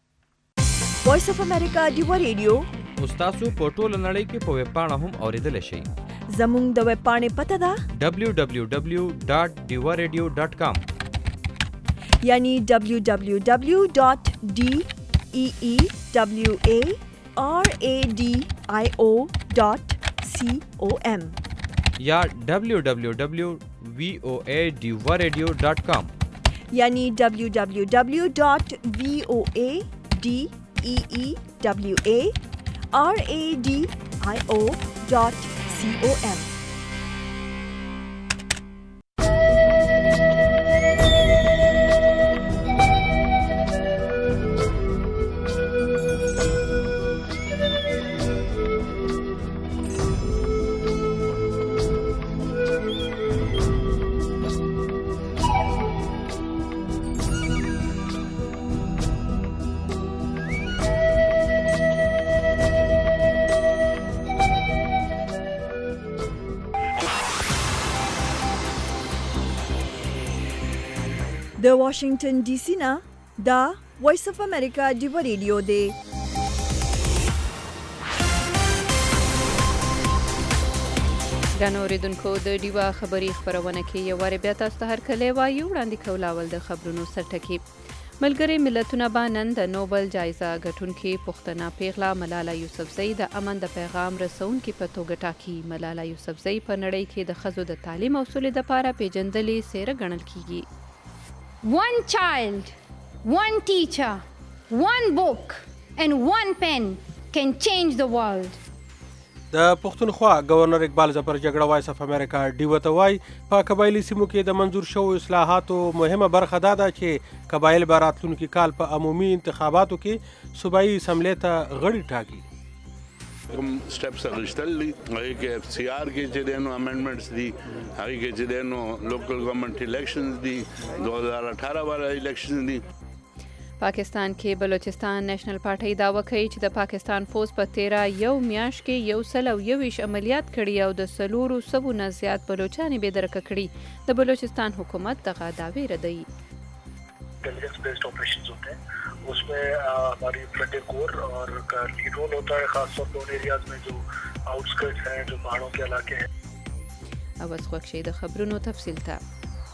وایس اف امریکا ډیوا رادیو تاسو په ټوله نړۍ کې په ویب پاڼه هم اوریدل شئ. زموږ د ویب پاڼې پته ده دبلیو دبلیو دبلیو ډاټ ډیوا رادیو ډاټ کام یعنی دبلیو دبلیو دبلیو ډاټ ډی ای ای دبلیو ای آر ای ډی آی او ډاټ سی او ایم یا دبلیو دبلیو دبلیو وی او ای ډیوا رادیو ډاټ کام یعنی دبلیو دبلیو دبلیو ډاټ وی او ای ډی ای ای دبلیو ای آر ای ډی آی او ډاټ سی او ایم. د واشنگټن ډي سي نه دا وایس اف امریکا ډیوا رادیو دی. ګرانو اوریدونکو د ډیوا خبري خبرونه کې یو واره بیا تاسو ته هرکلی وایو. وړاندې کول اول د خبرونو سرټکي. ملګري ملتونه به نن د نوبل جایزه ګټونکې پښتنه پیغله ملاله یوسفزۍ د امن د پیغام رسونکې په توګه ټاکي. ملاله یوسفزۍ په نړۍ کې د ښځو د تعلیم او سولې دپاره پیژندلې څیره ګڼل کیږي. One child, one teacher, one book and one pen can change the world. د پښتونخوا گورنر اقبال ظفر جګړه وایس اف امریکا ډیو ته وایي په قبایلي سیمو کې د منظور شوو اصلاحاتو مهمه برخه دا ده چې قبایل به راتلونکي کال په عمومي انتخاباتو کې صوبایي اسمبلۍ ته غړي ټاکي. کوم سټپس اخیستل دي هغې کې اف سی آر کې چې دی نو امینډمنټس دي، هغې کې چې دی نو لوکل ګورنمنټ الیکشنز دي، دو هزار اٹھارہ والا الیکشن دي. پاکستان کې بلوچستان نېشنل پارټۍ دعوه کوي چې د پاکستان فوز په تیره یو میاشت کې یو سل او یوویشت عملیات کړي او د څلورو سوو نه زیات بلوچان یې بېدرکه کړي. د بلوچستان حکومت دغه دعوې ردوي. Intelligence based operations होते हैं, उसमें हमारी फ्रंटियर कोर और का लीड रोल होता है, खासतौर पर उन एरियाज में जो आउटस्कर्ट्स हैं, जो पहाड़ों के इलाके हैं. اوس خوښ شي د خبرونو تفصیل ته.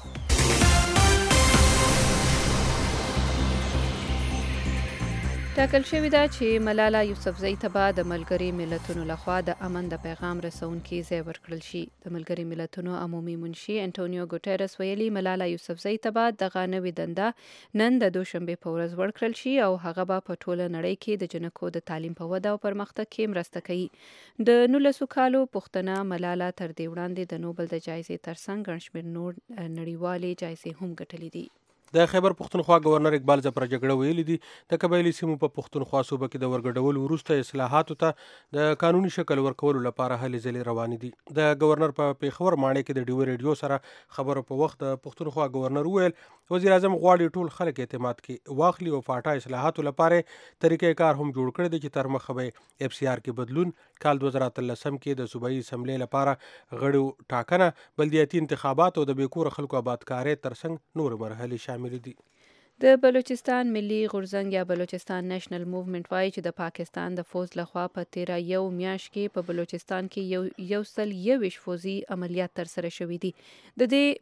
ټاکل شوې ده چې ملاله یوسفزۍ ته به د ملګري ملتونو لخوا د امن د پیغام رسونکي ځای ورکړل شي. د ملګري ملتونو عمومي منشي انټونیو ګوټیرس ویلي ملاله یوسفزۍ ته به دغه نوې دنده نن د دوشنبې په ورځ ورکړل شي او هغه به په ټوله نړۍ کې د جنکو د تعلیم په وده او پرمختګ کې مرسته کوي. د نولسو کالو پښتنه ملاله تر دې وړاندې د نوبل د جایزې ترڅنګ ګڼ شمېر نور نړیوالې جایزې هم ګټلې دي. د خیبر پښتونخوا گورنر اقبال ظفر جګړه ویلي دي د قبایلي سیمو په پښتونخوا صوبه کې د ورګډولو وروسته اصلاحاتو ته د قانوني شکل ورکولو لپاره هلې ځلې روانې دي. د گورنر په پیښور ماڼۍ کې د ډیو ریډیو سره خبرو په وخت د پښتونخوا گورنر وویل وزیر اعظم غواړي ټول خلک اعتماد کې واخلي او فاټا اصلاحاتو لپاره طریقې کار هم جوړ کړی دی چې تر مخه به اف سی آر کې بدلون، کال دوه زره اتلسم کې د صوبایي اسمبلۍ لپاره غړو ټاکنه، بلدیاتي انتخابات او د بېکوره خلکو آبادکارۍ ترڅنګ نور مرحلې شامل دي. د بلوچستان ملي غورځنګ یا بلوچستان نېشنل موومنټ وایي چې د پاکستان د فوز لخوا په تیره یو میاشت کې په بلوچستان کې یو یو سل یوویشت فوزي عملیات ترسره شوي دي. د دې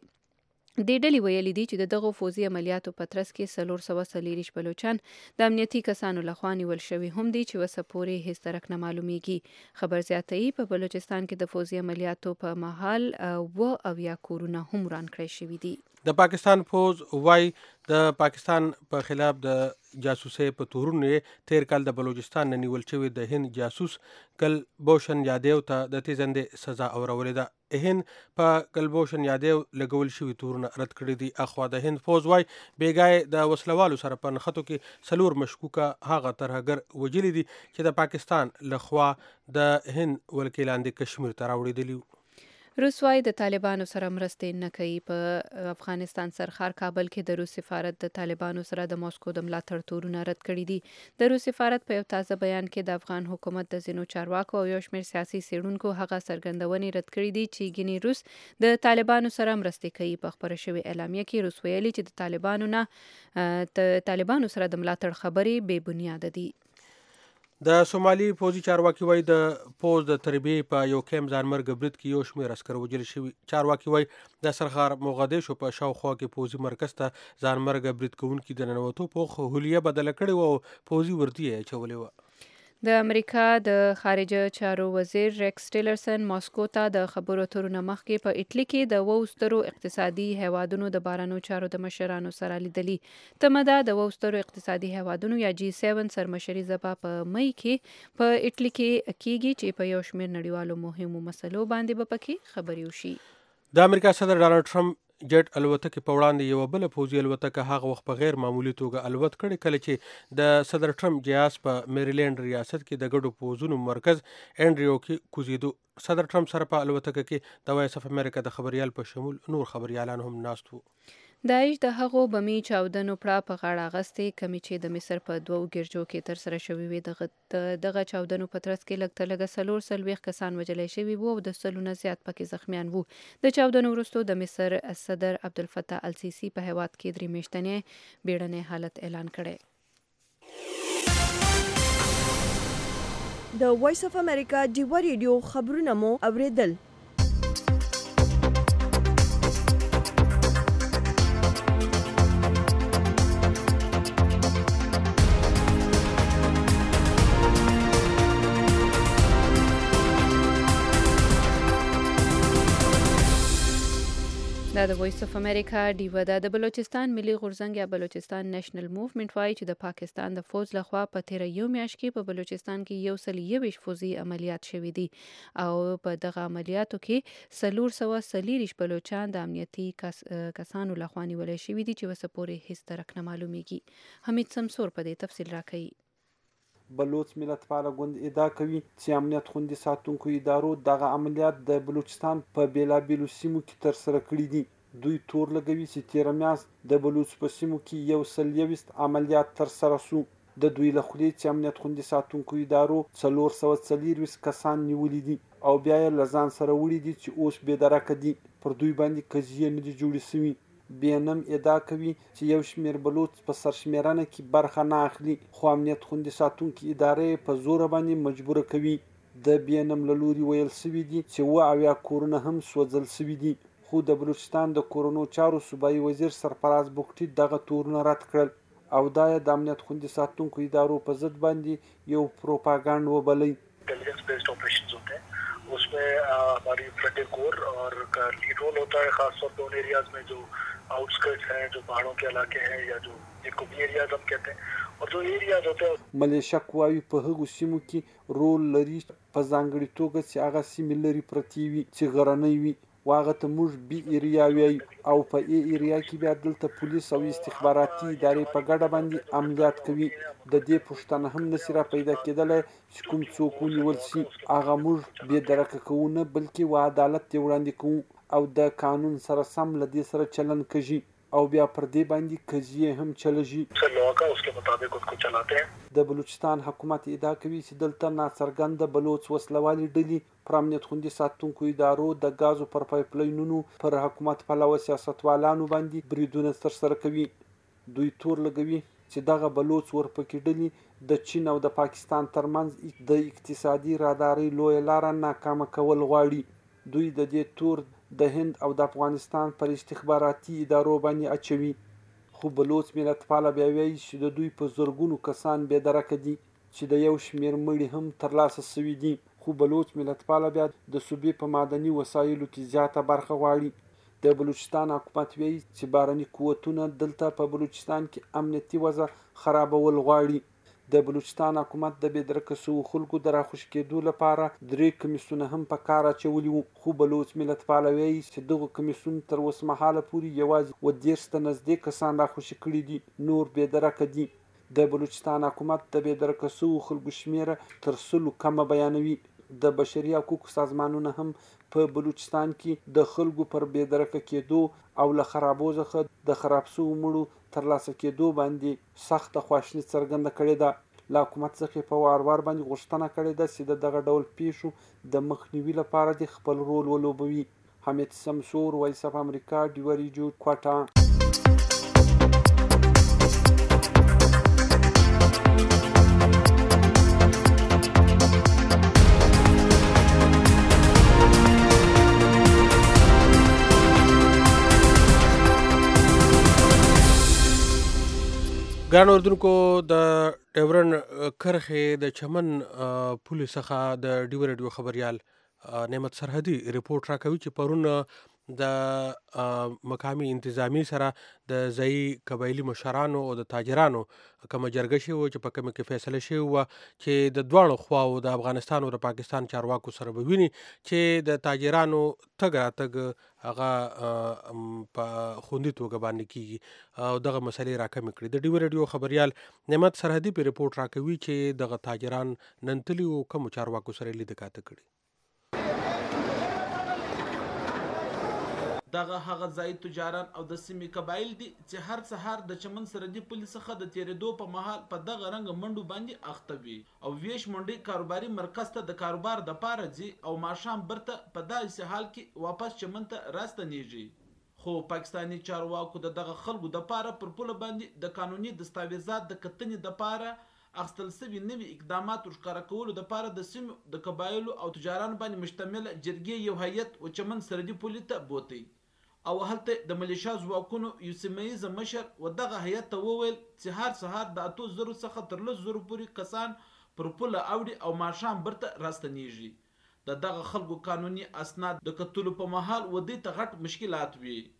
دې ډلې ویلي دي چې د دغو فوزي عملیاتو په ترڅ کې څلور سوه څلېرویشت بلوچان د امنیتي کسانو لخوا نیول شوي هم دي چې اوسه پورې هیڅ درک نه معلومیږي. خبر زیاتوي په بلوچستان کې د فوزي عملیاتو په مهال اوه اویا کورونه هم وران کړی شوي دي. د پاکستان فوز وای د پاکستان په خلاف د جاسوسۍ په تورونو تیر کال د بلوچستان نه نیول شوی د هند جاسوس کلبوشن یادیو ته د تیزندې سزا اورولې ده. هند په کلبوشن یادیو لګول شوي تورونه رد کړي دي. اخوا د هند فوز وای بیګای د وسلوالو سره په نښتو کې څلور مشکوکه هغه ترهګر وجلي دي چې د پاکستان لخوا د هند ولکې لاندې کشمیر ته راوړېدلي. روس وايي د طالبانو سره مرستې نه کوي. په افغانستان سرخار کابل کې د روس سفارت د طالبانو سره د ماسکو د ملاتړ تورونه رد کړي دي. د روس سفارت په یو تازه بیان کې د افغان حکومت د ځینو چارواکو او یو شمېر سیاسي څېړونکو هغه څرګندونې رد کړي دي چې ګینې روس د طالبانو سره مرستې کوي. په خپره شوې اعلامیه کې روس ویلي چې د طالبانو نه د طالبانو سره د ملاتړ خبرې بې بنیاده دي. د سومالي پوځي چارواکي وایي د پوځ د تربیې په یو کیمپ ځانمرګه برید کې یو شمېر عسکر وژل شوي. چارواکي وایي د سرخار موغدیشو په شاوخوا کې پوځي مرکز ته ځانمرګه برید کوونکي د ننوتو پوخ هولیه بدله کړې وه او پوځي وردي یې اچولې وه. د امریکا د خارجه چارو وزیر ریکس ټیلرسن ماسکو ته د خبرو اترو نه مخکې په اټلي کې د اوو سترو اقتصادي هیوادونو د بهرنیو چارو د مشرانو سره لیدلي. تمه ده د اوو سترو اقتصادي هیوادونو یا جی سیون سرمشري زبا په مئی کې په اټلي کې کیږي چې په یو شمېر نړیوالو مهمو مسلو باندې به پکې خبرې وشي. د امریکا صدر ډانلډ ټرمپ جټ الوتکې په وړاندې یوه بله پوځي الوتکه هغه وخت په غیر معمولي توګه الوت کړې کله چې د صدر ټرمپ جهاز په میریلینډ ریاست کې د ګډو پوځونو مرکز انډریو کې کوزیدو. صدر ټرمپ سره په الوتکه کې د وایس اف امریکا د خبریال په شمول نور خبریالان هم ناست وو. داعش د هغو بمي چاودنو پړه په غاړه اغستې کمې چې د مصر په دوو ګرجو کې ترسره شوي وي. دغه دغه چاودنو په ترڅ کې لږ تر لږه څلور څلوېښت کسان وژلی شوي وو او د سلو نه زیات پکې زخمیان وو. د چاودنو وروستو د مصر صدر عبدالفتاح السیسي په هیواد کې درې میاشتنی بیړنی حالت اعلان کړی. د وایس اف امریکا ډیوا ریډیو خبرونه مو اوریدل. دا د وایس اف امریکا ډیوه ده. د بلوچستان ملي غورځنګ یا بلوچستان نېشنل موومېنټ وایي چې د پاکستان د فوج لخوا په تیره یو میاشت کې په بلوچستان کې یو سل یویشت فوزي عملیات شوي دي او په دغه عملیاتو کې څلور سوه څلېرویشت بلوچان د امنیتي کس کسانو لخوا نیولی شوي دي چې اوسه پورې هیڅ درک نه معلومیږي. حمید سمسور په دې تفصیل راکوي. بلوچ ملتپاله ګوند ادعا کوي چې امنیت خوندي ساتونکو ادارو دغه عملیات د بلوچستان په بیلابیلو سیمو کې ترسره کړي دي. دوی تور لګوي چې تیره میاشت د بلوچ په سیمو کې یو سل یویشت عملیات ترسره سو. د دوی له خولې چې امنیت خوندي ساتونکو ادارو څلور سوه څلېرویشت کسان نیولي دي او بیا یې له ځان سره وړي دي چې اوس بېدرکه دي. پر دوی باندې قضیې نه دي جوړې سوي. بینم ادعا کوي چې یو شمیر بلوچ په سرشمیرنه کې برخه نه اخلي خو امنیت خوندي ساتونکي ادارې په زوره باندې مجبوره کوي. د بینم له لوري ویل سوي دي چې اووه اویا کورونه هم سوځل سوي دي خو د بلوچستان د کورونو چارو صوبایي وزیر سرفراز بوکټي دغه تورونه رد کړل او دا یې د امنیت خوندي ساتونکو ادارو په ضد باندې یو پروپاګانډ وبلئ. उसमें हमारी फ्रंटियर कोर और का लीड रोल होता है, खासतौर पर उन एरियाज में जो आउटस्कर्ट्स हैं, जो पहाड़ों के इलाके हैं या जो जिनको बी एरियाज हम कहते हैं और जो एरियाज होते हैं. मलेशिया قواوي په هغو سیمو کې رول لري په ځانګړي توګه چې هغه سیمې لري پرتې وي چې غرنۍ وي واغه ته موږ بي ایریا وی او په ای ایریا کې بیا دلته پولیس او استخباراتي ادارې په ګډه باندې عملیات کوي. د دې پوښتنه هم نشي را پیدا کېدلی چې کوم څوک ونیول شي هغه موږ بې درکه کوو نه بلکې و عدالت ته وړاندې کوو او د قانون سره سم له دې سره چلن کوي او بیا پر دې باندې قضیې هم چلېږي. د بلوچستان حکومت ادعا کوي چې دلته ناڅرګنده بلوچ وسلوالې ډلې پر امنیت خوندي ساتونکو ادارو د ګازو پر پایپ لاینونو پر حکومت پلوه سیاستوالانو باندې بریدونه ترسره کوي. دوی تور لګوي چې دغه بلوچ ورپکې ډلې د چین او د پاکستان ترمنځ د اقتصادي رادارۍ لویه لاره ناکامه کول غواړي. دوی د دې تور د هند او د افغانستان پر استخباراتي ادارو باندې اچوي خو بلوچ ملتپاله بیا وایي چې د دوی په زرګونو کسان بېدرکه دي چې د یو شمېر مړي هم ترلاسه سوي دي خو بلوچ ملتپاله بیا د صوبې په معدني وسایلو کې زیاته برخه غواړي. د بلوچستان حکومت وایي چې بهرني قوتونه دلته په بلوچستان کې امنیتي وضع خرابول غواړي. د بلوچستان حکومت د بېدرکه سوو خلکو د راخوشي کېدو لپاره درې کمیسونه هم په کار اچولي وو خو بلوچ ملتپاله وایي چې دغو کمیسونو تر اوسمهاله پورې یوازې اووه دېرش ته نږدې کسان راخوشي کړي دي نور بېدرکه دي. د بلوچستان حکومت د بېدرکه سوو خلکو شمېره تر سلو کمه بیانوي. د بشري حقوقو سازمانونه هم په بلوچستان کې د خلکو پر بېدرکه کېدو او له خرابو څخه د خراب سوو مړو ترلاسه کېدو باندې سخته خواشیني څرګنده کړې ده. له حکومت څخه په وار وار باندې غوښتنه کړې ده چې د دغه ډول پیښو د مخنیوي لپاره د خپل رول ولوبوي. حمید سمسور، وایس اف امریکا، ډیوه ریجو، کوټه. ګران اردوونکو، د ډیورن کرښې د چمن پولې څخه د ډیو ریډیو خبریال نعمت سرحدي ریپورت راکوي چې پرون د مقامي انتظامی سره د ځایي قبایلي مشرانو او د تاجرانو کومه جرګه شوې وه چې په کومه کې فیصله شوې وه چې د دواړو خواو د افغانستان او د پاکستان چارواکو سره به ویني چې د تاجرانو تګ راتګ هغه په خوندي توګه باندې کیږي او دغه مسلې راکمې کړي. د ډیو ریډیو خبریال نعمت سرحدي په ریپورت راکوي چې دغه تاجران نن تلي او کومو چارواکو سره لید کاته کړي. دغه هغه ځای تجاران او د سیمې قبایل دي چې هر سهار د چمن سرحدي پولې څخه د تیرېدو په مهال په دغه رنګ منډو باندې اخته وي او ویش منډي کاروباري مرکز ته د کاروبار د پاره ځي او ماښام برته په داسې حال کې واپس چمن ته راستنیږي. خو پاکستاني چارواکو د دغه خلکو د پاره پر پوله باندې د قانوني دستاویزات د کتنې د پاره اخستل سوي نوي اقدامات ورښکاره کولو د پاره د سیمو د قبایلو او تجارانو باندې مشتمل جرګې یو هیئت و چمن سرحدي پولې ته بوتی او هلته د ملیشیا ځواکونو یو سیمهییز مشر و دغه هیئت ته وویل چې هر سهار د اتو زرو څخه تر لس زرو پورې کسان پر پوله اوړي او ماښام برته راستنیږي. د دغه خلکو قانوني اسناد د کتلو په مهال و دې ته غټ مشکلات وي.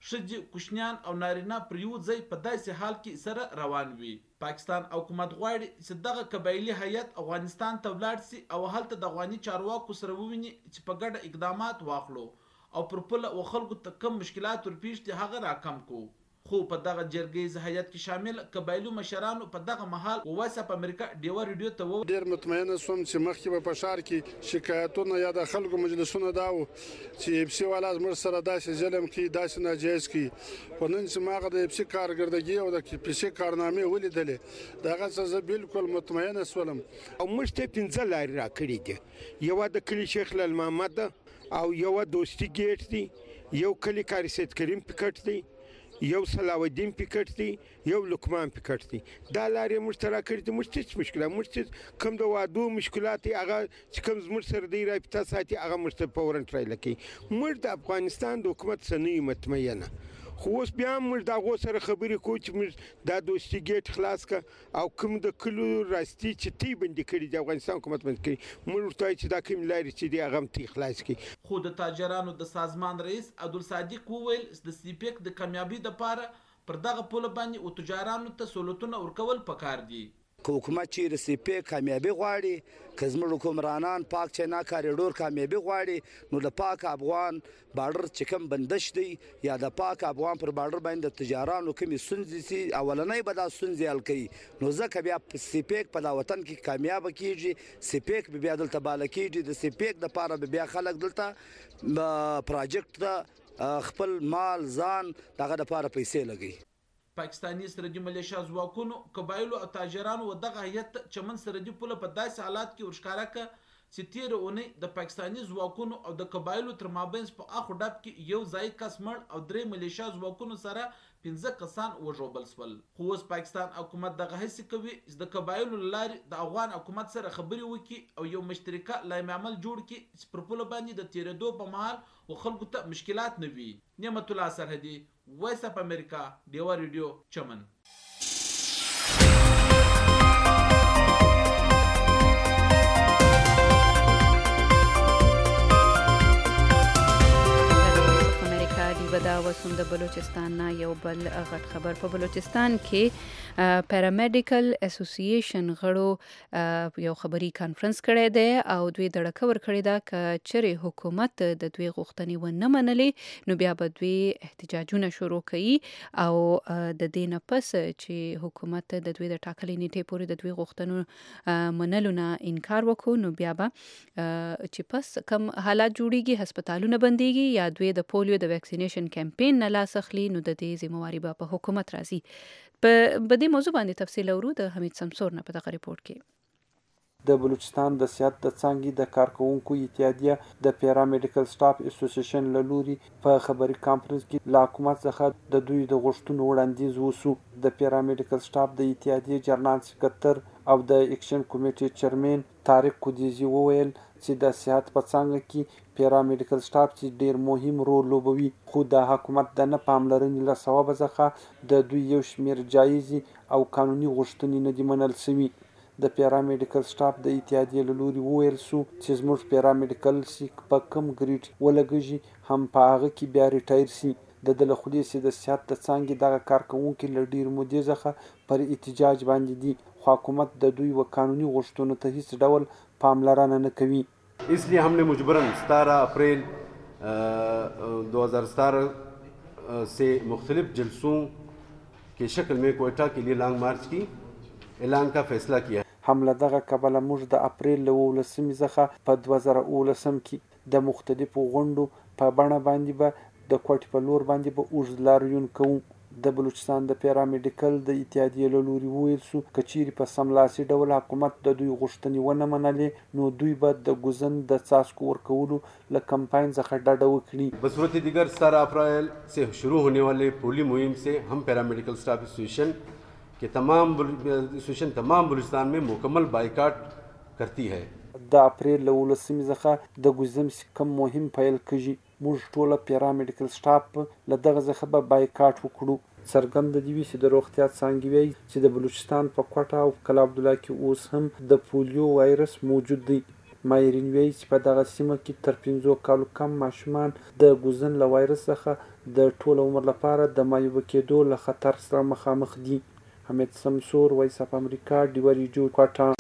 ښځې کوچنیان او نارینه پر یو ځای په داسې حال کې سره روان وي. پاکستان حکومت غواړي چې دغه قبایلي هیئت افغانستان ته ولاړ سي او هلته د افغاني چارواکو سره وویني چې په ګډه اقدامات واخلو او پر پله و خلکو ته کم مشکلات ورپېښ دي هغه راکم کو. خو په دغه جرګیز هیئت کې شامل قبایلو مشرانو په دغه مهال وایس اف امریکا ډیوا ریډیو ته وویل ډېر مطمئنه سوم چې مخکې به په ښار کې شکایتونه یا د خلکو مجلسونه دا وو چې اپسي والا زموږ سره داسې ظلم کوي داسې ناجایز کوي. خو نن چې ما هغه د اپسي کارګردګي او د پیسي کارنامې ولیدلې د هغه څه زه بالکل مطمئنه سولم. او موږ ته پنځه لارې راکړي دي. یوه د کلي شیخ لال محمد ده او یوه دوستي ګیټ دی، یو کلي کاري سید کریم پیکټ دی، یو صلاح الدین پیکټ دی، یو لقمان پیکټ دی. دا لارې موږ ته راکړي دي. موږ هېڅ مشکلات موږ چې کوم د وادو مشکلات یې هغه چې کوم زموږ سره دی رابطه ساتي هغه موږ ته فوراً ټرایله کوي. موږ د افغانستان د حکومت څخه نه یو مطمئنه، خو اوس بیا هم موږ د هغو سره خبرې کوو چې موږ دا دوستي ګیټ خلاص کړه او کوم د کلو راستي چې تی بندي کړي د افغانستان حکومت بندي کړي موږ ورته وایو چې دا کوم لارې چې دي هغه هم تی خلاص کړي. خو د تاجرانو د سازمان رئیس عبدالصادق وویل د سیپیک د کامیابي دپاره پر دغه پوله باندې او تجارانو ته سهولتونه ورکول پکار دي. که حکومت چیرې سیپیک کامیابي غواړي، که زموږ حکمرانان پاک چینا کاریډور کامیابي غواړي، نو د پاک افغان بارډر چې کوم بندش دی یا د پاک افغان پر بارډر باندې د تجارانو کومې ستونزې سي اولنۍ به دا ستونزې حل کوي. نو ځکه بیا سیپیک په دا وطن کې کامیابه کیږي، سیپیک به بیا دلته بالا کیږي. د سیپیک دپاره به بیا خلک دلته پراجیکټ ته خپل مال ځان دغه دپاره پیسې لګوي. پاکستاني سرحدي ملیشیا ځواکونو قبایلو او تاجرانو و دغه هیئت چمن سرحدي پوله په داسې حالات کې ورښکاره کړه چې تېره اونۍ د پاکستاني ځواکونو او د قبایلو تر مابینځ په اخ و ډب کې یو ځای کس مړ او درې ملیشیا ځواکونو سره پنځه کسان وژوبل سول. خو اوس پاکستان حکومت دغه هڅې کوي چې د قبایلو له لارې د افغان حکومت سره خبرې وکړي او یو مشترکه لایم عمل جوړ کړي چې پر پوله باندې د تېرېدو په مهال و خلکو ته مشکلات نه وي. نعمت الله سرحدي، وایس اف امریکا، ډیوا ریډیو، چمن. دا وسوم د بلوچستان نه یو بل غټ خبر. په بلوچستان کې پیرامیډیکل اسوسییشن غړو یو خبري کانفرنس کړی دی او دوی دړکه ورکړې ده که چیرې حکومت د دوی غوښتنې ونه منلې نو بیا به دوی احتجاجونه شروع کوي او د دې نه پس چې حکومت د دوی د ټاکلې نیټې پورې د دوی غوښتنو منلو نه انکار وکړو نو بیا به چې پس کم حالات جوړیږي، هسپتالونه بندیږي یا دوی د پولیو د ویکسینیشن کمپین نه لاس اخلي نو د دې ذمہواري به په حکومت راځي. په دې موضوع باندې تفصیل اورو د حمید سمسور نه په دغه ریپورت کې. د بلوچستان د صحت د څانګې د کارکوونکو اتحادیه د پیرامیډیکل سټاف اسوسییشن له لوري په خبري کانفرنس کې له حکومت څخه د دوی د غوښتنو وړاندیز وسو. د پیرامیډیکل سټاف د اتحادیې جنرال سکرټر او د اکشن کمیټې چیرمن طارق قدیزي وویل چې د صحت په څانګه کې پیرامیډیکل سټاف چې ډیر مهم رول لوبوي، خو د حکومت د نه پاملرنې له سببه څخه د دوی یو شمېر جایزې او قانوني غوښتنې نه دي منل سوي. د پیرامیډیکل سټاف د اتحادیې له لوري وویل سو چې زموږ پیرامیډیکل سي په کم ګریډ ولګیږي هم په هغه کې بیا ریټایر سي. د ده له خولې چې د صحت د څانګې دغه کارکوونکي له ډېرې مودې څخه پر احتجاج باندې دي، خو حکومت د دوی و قانوني غوښتنو ته هیڅ ډول پاملرنه نه کوي. इसलिए हमने मुजबरन सतारह अप्रैल दो हज़ार सतारह से मुख्तलिफ जलसों के शक्ल में कोयटा के लिए लॉन्ग मार्च की ऐलान का फैसला किया. هم له دغه کبله موږ د اپریل له اوولسمې څخه په دوه زره اوولسم کې د مختلفو غونډو په بڼه باندې به د کوټې په لور باندې به اوږد لاریون کوو. د بلوچستان د پیرامیډیکل د اتحادیې له لوري وویل سو که چیرې په سملاسي ډول حکومت د دوی غوښتنې ونه منلې نو دوی به د ګوزن د څاڅکو ورکولو له کمپاین څخه ډډه وکړي. بصورت دیگر ستارہ اپریل سے شروع ہونے والے پولی مہم سے ہم پیرامیڈیکل سٹاف ایسوسیشن کے تمام ایسوسیشن تمام بلوچستان میں مکمل بائیکاٹ کرتی ہے. د اپریل له اوولسمې څخه د ګوزم کم مهم پیل کیږي. موږ ټوله پیرامیډیکل سټاف له دغه څخه به بایکاټ وکړو. څرګنده دي وي چې د روغتیا څانګې وایي چې د بلوچستان په کوټه او کلا عبدالله کې اوس هم د پولیو وایرس موجود دی. ماهرین وایي چې په دغه سیمه کې تر پنځو کالو کم ماشومان د ګوزن له وایرس څخه د ټول عمر لپاره د معیوبه کېدو له خطر سره مخامخ دي. حمید سمسور، وایس اف امریکا، ډیوه ریډیو، کوټه.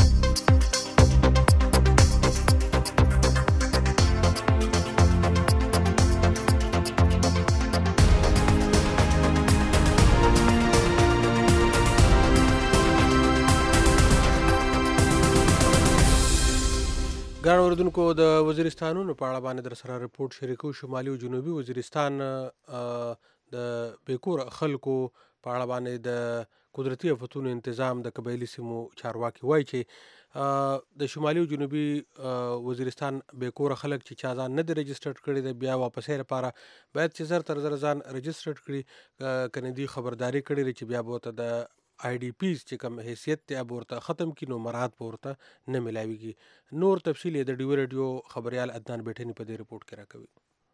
ګران اوریدونکو، د وزیرستانونو په اړه باندې در سره رپورټ شریکو. شمالي او جنوبي وزیرستان د بېکوره خلکو په اړه باندې د قدرتي آفتونو انتظام د قبایلي سیمو چارواکي وایي چې د شمالي او جنوبي وزیرستان بېکوره خلک چې چا ځان نه دی رجسټرډ کړی دی، بیا واپسۍ لپاره باید چې زر تر زره ځان رجسټرډ کړي. که نه دي خبرداری کړې ده چې بیا به ورته د آی ډي پیز چې کوم حیثیت دی به ورته ختم کړي، نو مراحت به ورته نه میلاویږي. نور تفصیل یې د ډیوه ریډیو خبریال عدنان بیټني په دې رپورټ کې راکوي.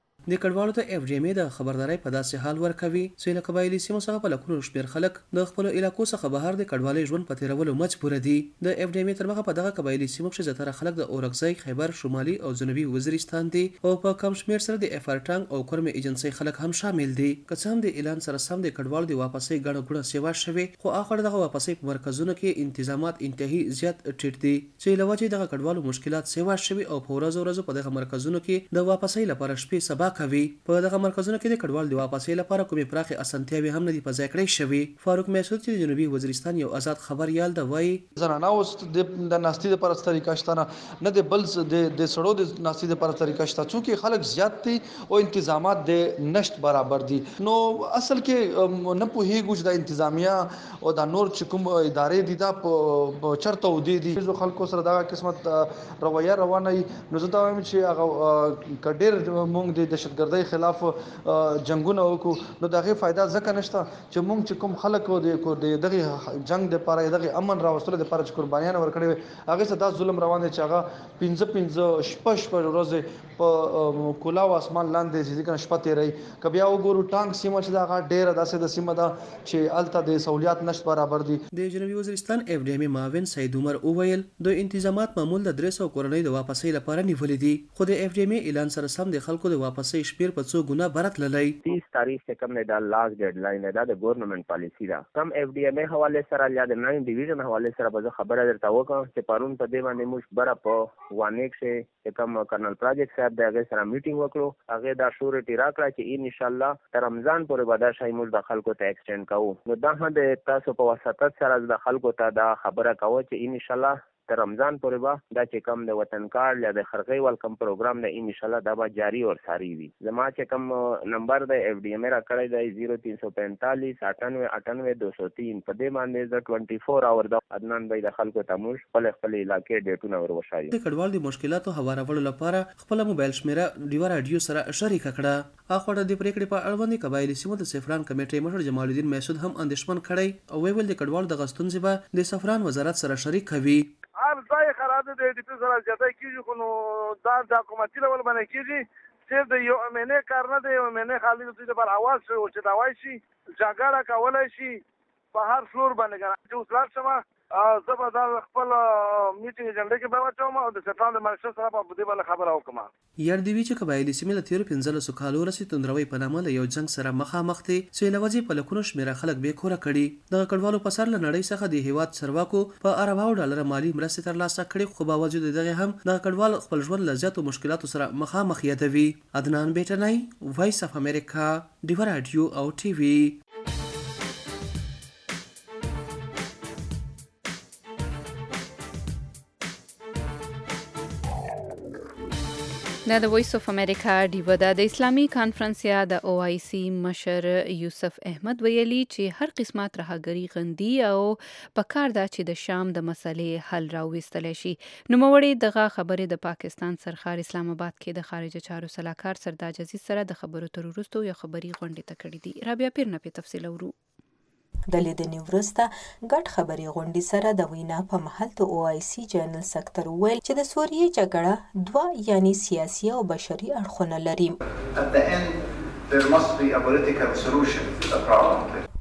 د کډوالو ته اف ډي ایم ای د خبرداري په داسې حال ورکوي چې له قبایلي سیمو څخه په لکونو شمېر خلک د خپلو علاقو څخه بهر د کډوالۍ ژوند په تېرولو مجبور دي. د اف ډي ایم ای تر مخه په دغه قبایلي سیمو کې زیاتره خلک د اورکزۍ، خیبر، شمالي او جنوبي وزیرستان دي او په کم شمېر سره د افارټنګ او کورمې ایجنسۍ خلک هم شامل دي. که څه هم د اعلان سره سم د کډوالو د واپسۍ ګڼه ګوڼه سیوا شوې، خو اخر دغه واپسۍ په مرکزونو کې انتظامات انتهایی زیات ټیټ دي چې له وجې دغه کډوالو مشکلات سیوا شوي او په ورځو ورځو په دغه مرکزونو کې د واپسۍ لپاره شپې سبا کوي. په دغه مرکزونو کې د کډوالو د واپسۍ لپاره کومې پراخې اسانتیاوې هم نه دي په ځای کړې شوې. فاروق مسعود چې د جنوبي وزیرستان یو آزاد خبریال دی وایي زنانه اوس د ناستي لپاره طریقه شته نه د بل د سړو د ناستي لپاره طریقه شته، چونکې خلک زیات دي او انتظامات د نشت برابر دي. نو اصل کې نه پوهیږو چې د انتظامیه او د نور چې کوم ادارې دي دا په چرته ودی دي خلکو سره دغه قسمت رویه روانه. نو زه دا وایم چې هغه کډیر مونږ د دهشتګردۍ خلاف جنگونه وکړو نو دغه فائدہ ځکه نشته چې موږ چې کوم خلک د دغه جنگ د لپاره دغه امن راوستلو د لپاره چې قربانیان ورکړي هغه څه دا ظلم روان دي چې هغه پنځه پنځه شپږ شپږ ورځې په کولاو اسمان لاندې چې کنه شپه تیري. که بیا وګورو ټانک سیمه چې دا ډیره داسې د سیمه ده چې الته د سہولیات نشته برابر دي. د جنوبي وزیرستان اف ډي ایم ای معاون سید عمر اوویل د انتظامات معمول د درې سوه کورنۍ د واپسۍ لپاره نیولې دي، خو د اف ډي ایم ای اعلان سره سم د خلکو د واپسۍ شمېر په څو ګونه برت للی. تیس تاریخ سے کم نے دا لاسٹ ڈیڈ لائن ہے دا د گورنمنٹ پالیسی دا کم ایف ڈی ایم ای حواله سره یا د ناین ډیویژن حواله سره به خبره درته وکړم چې پرون په دې باندې موږ بره په وانیک سے کم کرنل پروجیکټ صاحب دغه سره میټینګ وکړو. هغه دا شورټی راکړه چې ان شاء الله تر رمضان پورې به دا شای موږ د خلکو ته ایکسټند کوو. نو دا هم د تاسو په واسطه سره د خلکو ته دا خبره کوو چې ان شاء الله تر رمضان پورې به دا چې کم د وطن کارت یا د خرغې ولکم پروګرام د ان شاء الله دا به جاری او ساری وي. زما چې کم نمبر د اف ډي ایم ای را کړی دی زیرو تین سو پینتالیس اٹھانوے اٹھانوے دو سو تین په دې باندې د ټوئنټي فور اور د عدنان بای د خلکو ته موږ خپل خپل علاقې ډیټونه ور وشایو. د کډوال د مشکلاتو هوارولو لپاره خپل موبایل شمیره ډیوه رادیو سره شریک کړه. اخوړه د پریکړې په اړوند قبایلی سیمو د سفران کمیټې مشر جمال الدین مسعود هم اندېښمن کړی او ویل د کډوال د غستون زیبا د سفران وزارت سره شریک کوي. هر ځای خراب دی د دې سره زیاته کیږي خو نو دا د حکومتي ډول باندې کیږي چې د یو مینه کار نه دی، یو مینه خالي د پر اواز شو چې دا وای شي جګړه کولای شي په هر فلور باندې ګرځي. چې اوس لاړ شم زه به دا خپل میټینګ اجنډا کې به واچوم او د سفران د مرکز سره په دې باندې خبره وکم. یار دی وی چې قبایلی سیمې له تیرو پنځلسو کالو راهیسې توندروي په نامه له یو جنګ سره مخامخ دي چې له وجې په لکونو شمېره خلک بې کوره کړي. دغه کډوالو په سر له نړۍ څخه د هیواد چارواکو په ارباو ډالره مالي مرستې ترلاسه کړي، خو باوجود دغه هم دغه کډوال خپل ژوند له زیاتو مشکلاتو سره مخامخ یادوي. عدنان بیټنی، وایس اف امریکا، ډیوه رادیو او ټي وي. دا د وایس اف امریکا ډیوه ده. د اسلامي کانفرنس یا د او آی سی مشر یوسف احمد ویلي چې هر قسمه ترهګري غندي او پکار ده چې د شام د مسلې حل راوستل شي. نوموړي دغه خبرې د پاکستان سرخار اسلام آباد کې د خارجه چارو سلاکار سردار عزیز سره د خبرو تر وروسته یو خبري غونډه ته کړې دي. رابعه پیر نه په تفصیل اورو. د لیدنې وروسته ګډ خبري غونډې سره د وینا په محل د او آی سی جنرال سکتر ویل چې د سوریې جګړه دوه یعنی سیاسي او بشري اړخونه لري.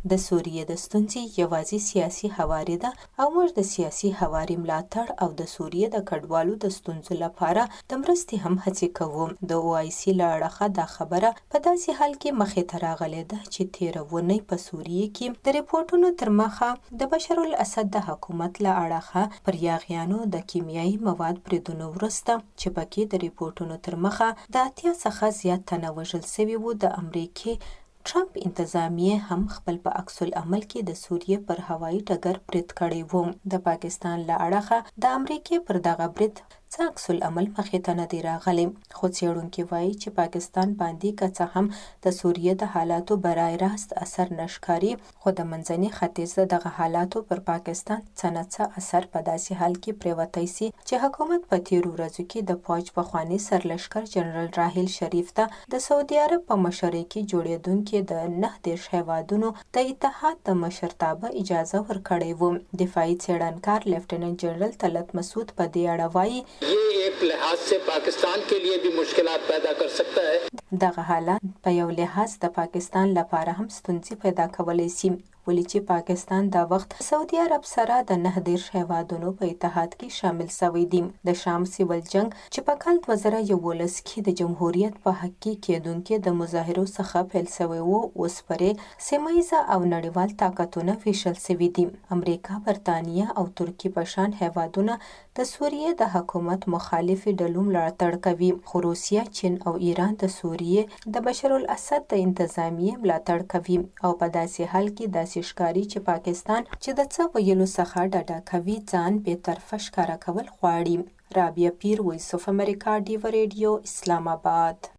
د سوریې د ستونزې یوازې سیاسي هواري ده او موږ د سیاسي هواري ملاتړ او د سوریې د کډوالو د ستونزو لپاره د مرستې هم هڅې کوو. د او آی سي له اړخه دا خبره په داسې حال کې مخې ته راغلې ده چې تېره اونۍ په سوریې کې د ریپورټونو تر مخه د بشر الاسد د حکومت له اړخه پر یاغیانو د کیمیاوي مواد بریدونو وروسته چې پکې د ریپورټونو تر مخه د اتیا څخه زیات تنه وژل سوي وو، د امریکې ټرمپ انتظامیه هم خپل په عکس العمل کې د سوریې پر هوایي ډګر برید کړی و. د پاکستان له اړخه د امریکې پر دغه برید څه عکس العمل مخې ته نه دی راغلی، خو څېړونکي وایي چې پاکستان باندې که څه هم د سوریې د حالاتو برای راست اثر نه ښکاري، خو د منځني ختیځ د دغه حالاتو پر پاکستان څه نه څه اثر په داسې حال کې پرېوتی سي چې حکومت په تېرو ورځو کې د فوج پخواني سرلښکر جنرال راحیل شریف ته د سعودي عرب په مشرۍ کې جوړېدونکي د نهه دېرش هیوادونو د اتحاد د مشرتابه اجازه ورکړې و. دفاعي څېړنکار لیفټیننټ جنرال طلعت مسعود په دې اړه وایي ये एक लिहाज से पाकिस्तान के लिए भी मुश्किलात पैदा कर सकता है. دغه حالات په یو لحاظ د پاکستان لپاره هم ستونزې پیدا کولی شي، ولې چې پاکستان دا وخت سعودي عرب سره د نهه دېرش هیوادونو په اتحاد کې شامل شوی دی. د شام سیول جنگ چې په کال دوه زره یولس کې د جمهوریت په حق کې کېدونکې د مظاهرو څخه پیل شوی و، اوس پرې سیمه ییزه او نړیوال طاقتونه ویشل شوي دي. امریکا، برطانیه او ترکیې په شان هیوادونه د سوریې د حکومت مخالفې ډلو ملاتړ کوي، خو روسیه، چین او ایران د سوریې د بشر الاسد د انتظامیې ملاتړ کوي او په داسې حال کې داسې ښکاري چې پاکستان چې د څه ویلو څخه ډډه کوي ځان بې طرفه ښکاره کول غواړي. رابعه پیر، وایس اف امریکا، ډیو ریډیو، اسلام آباد.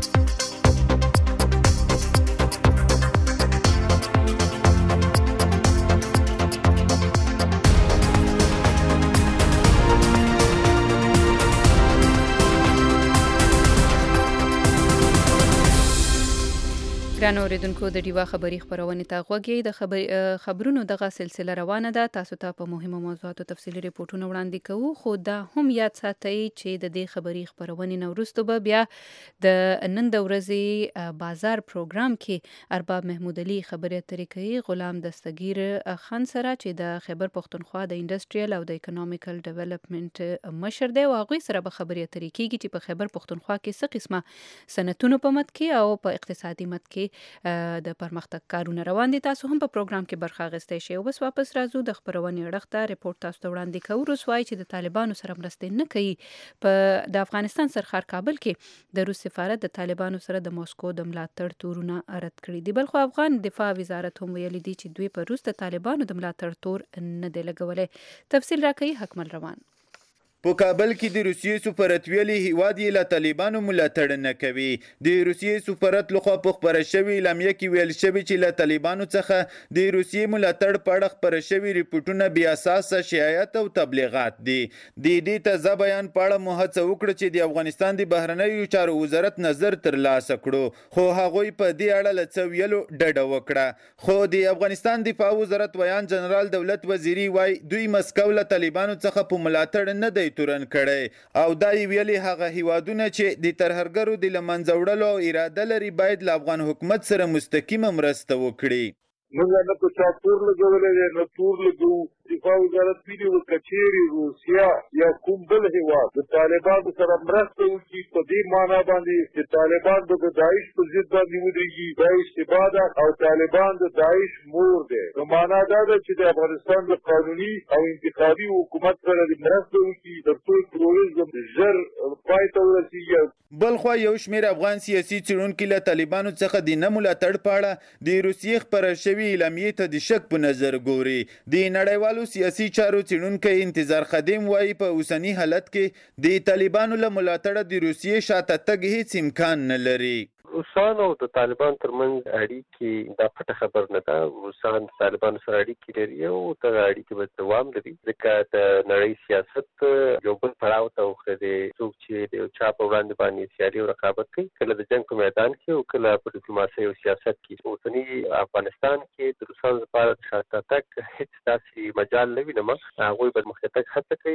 ګران اوریدونکو، د ډیوا خبری خبرونه ته غوږی. د خبر خبرونو دغه سلسله روانه ده. تاسو ته په مهمو موضوعاتو تفصیلي ریپورتونه وړاندې کوو، خو دا هم یاد ساتئ چې د دې خبری خبرونه نو وروسته به بیا د نن د ورځې بازار پروګرام کې ارباب محمود علي خبري اترې کوي غلام دستگیر خان سره چې د خیبر پختونخوا د انډستریال او د اکونومیکل ډیولپمنٹ مشر دی، او هغه سره به خبري اترې کیږي چې په خیبر پختونخوا کې څه قسمه صنعتونو په مت کې او په اقتصادي مت کې د پرمختګ کارونه روان دي. تاسو هم په پروګرام کې برخه اخیستی شئ. او بس واپس راځو د خبرونې اړخ ته. ریپورت تاسو ته وړاندې کوو. روس وایي چې د طالبانو سره مرستې نه کوي. په د افغانستان سرخار کابل کې د روس سفارت د طالبانو سره د موسکو د ملاتړ تورونه رد کړي دي. بلخو افغان دفاع وزارت هم ویلي دي چې دوی په روس د طالبانو د ملاتړ تور نه دی لګولی. تفصیل راکوي حکمل روان. په کابل کې د روسیې سفارت ویلي هیواد یې له طالبانو ملاتړ نه کوي. د روسیې سفارت لخوا په خپره شوې اعلامیه کې ویل شوي چې له طالبانو څخه د روسیې ملاتړ په اړه خپاره شوي ریپورټونه بې اساسه شایعات او تبلیغات دي. د دې تازه بیان په اړه مو هڅه وکړه چې د افغانستان د بهرنیو چارو وزارت نظر ترلاسه کړو، خو هغوی په دې اړه له څه ویلو ډډه وکړه. خو د افغانستان دفاع وزارت ویان جنرال دولت وزیری وایي دوی مسکو له طالبانو څخه په ملاتړ نه دی تورن کړي او دا ویلي هغه هیوادونه چې د ترهګرو د لمنځه وړلو اراده لري باید له افغان حکومت سره مستقیمه مرسته وکړي. موږ نه په چا تور لګولې دی نه تور لګو. دفاع وزارت ویلي و که چیرې روسیه یا کوم بل هیواد د طالبانو سره مرسته وکړي په دې معنا باندې چې طالبان به د داعش په ضد باندې ودرېږي، دا اشتباه ده او طالبان د داعش مور دی. نو معنا دا ده چې د افغانستان د قانوني او انتخابي حکومت سره د مرسته وکړي تر څو تروریزم ژر پای ته ورسېږي. بلخوا یو شمېر افغان سیاسي څېړونکي له طالبانو څخه د نه ملاتړ په اړه د روسیې خپره شوي اعلامیې ته د شک په نظر ګوري. د نړیوالو سیاسي چارو څېړونکی انتظار خدیم وایي په اوسني حالت کې د طالبانو له ملاتړه د روسیې شاته تګ هیڅ امکان نه لري. روسان او د طالبان ترمنځ اړیکې دا پټه خبر نه ده. روسان د طالبانو سره اړیکې لري او دغه اړیکې به دوام لري ځکه د نړۍ سیاست یو بل پړاو ته وخېدی. څوک چې د یو چا په وړاندې باندې سیالي او رقابت کوي، کله د جنګ په میدان کې او کله په ډیپلوماسۍ او سیاست کې. اوسني افغانستان کې د روسانو لپاره د شاته تګ هېڅ داسې مجال نه وینم. هغوی به د مخکې تګ هڅه کوي.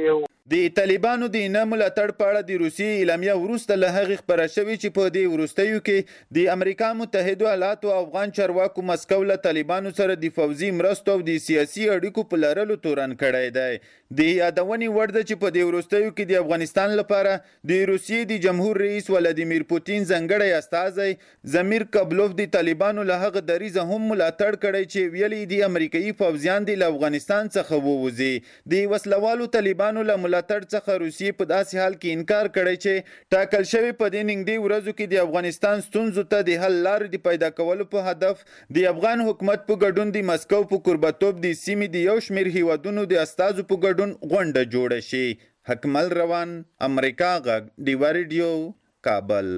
د طالبانو د نه ملاتړ په اړه د روسیې اعلامیه وروسته له هغې خپره شوې چې په دې وروستیو کې د امریکا متحدو ایالاتو او افغان چارواکو مسکو له طالبانو سره د فوزي مرستو او د سیاسي اړیکو په لرلو تورن کړی دی. د یادونې وړ ده چې په دې وروستیو کې د افغانستان لپاره د روسیې د جمهور رئیس ولادیمیر پوتین ځانګړی استازی زمیر کابلوف د طالبانو له هغه دریځه هم ملاتړ کړی چې ویلي د امریکایي پوځیان د افغانستان څخه ووځي. د وسلوالو طالبانو له ملاتړ څخه روسیې په داسې حال کې انکار کړی چې ټاکل شوی په دې نږدې ورځو کې د افغانستان ستونزو ته د حل لارې د پیدا کولو په هدف د افغان حکومت په ګډون د مسکو په کوربتوب د سیمې د یو شمېر هیوادونو د استازو په ګډون غونډه جوړه شي. حکمل روان، امریکا غږ، ډیوا ریډیو، کابل.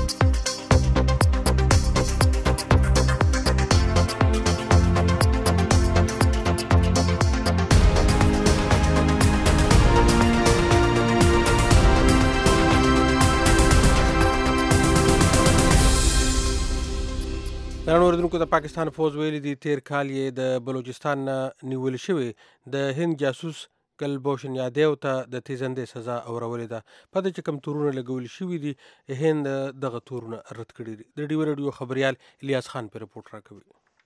درنو اوریدونکو، د پاکستان فوج ویلي دی تیر کال یې د بلوچستان نه نیول شوی د هند جاسوس ګلبوشن یادیو ته د تیزندې سزا اورولې ده. په دې چې کوم تورونه لګول شوي دي هند دغه تورونه رد کړي دي. د ډیو ریډیو خبریال الیاس خان په رپورټ راکوي.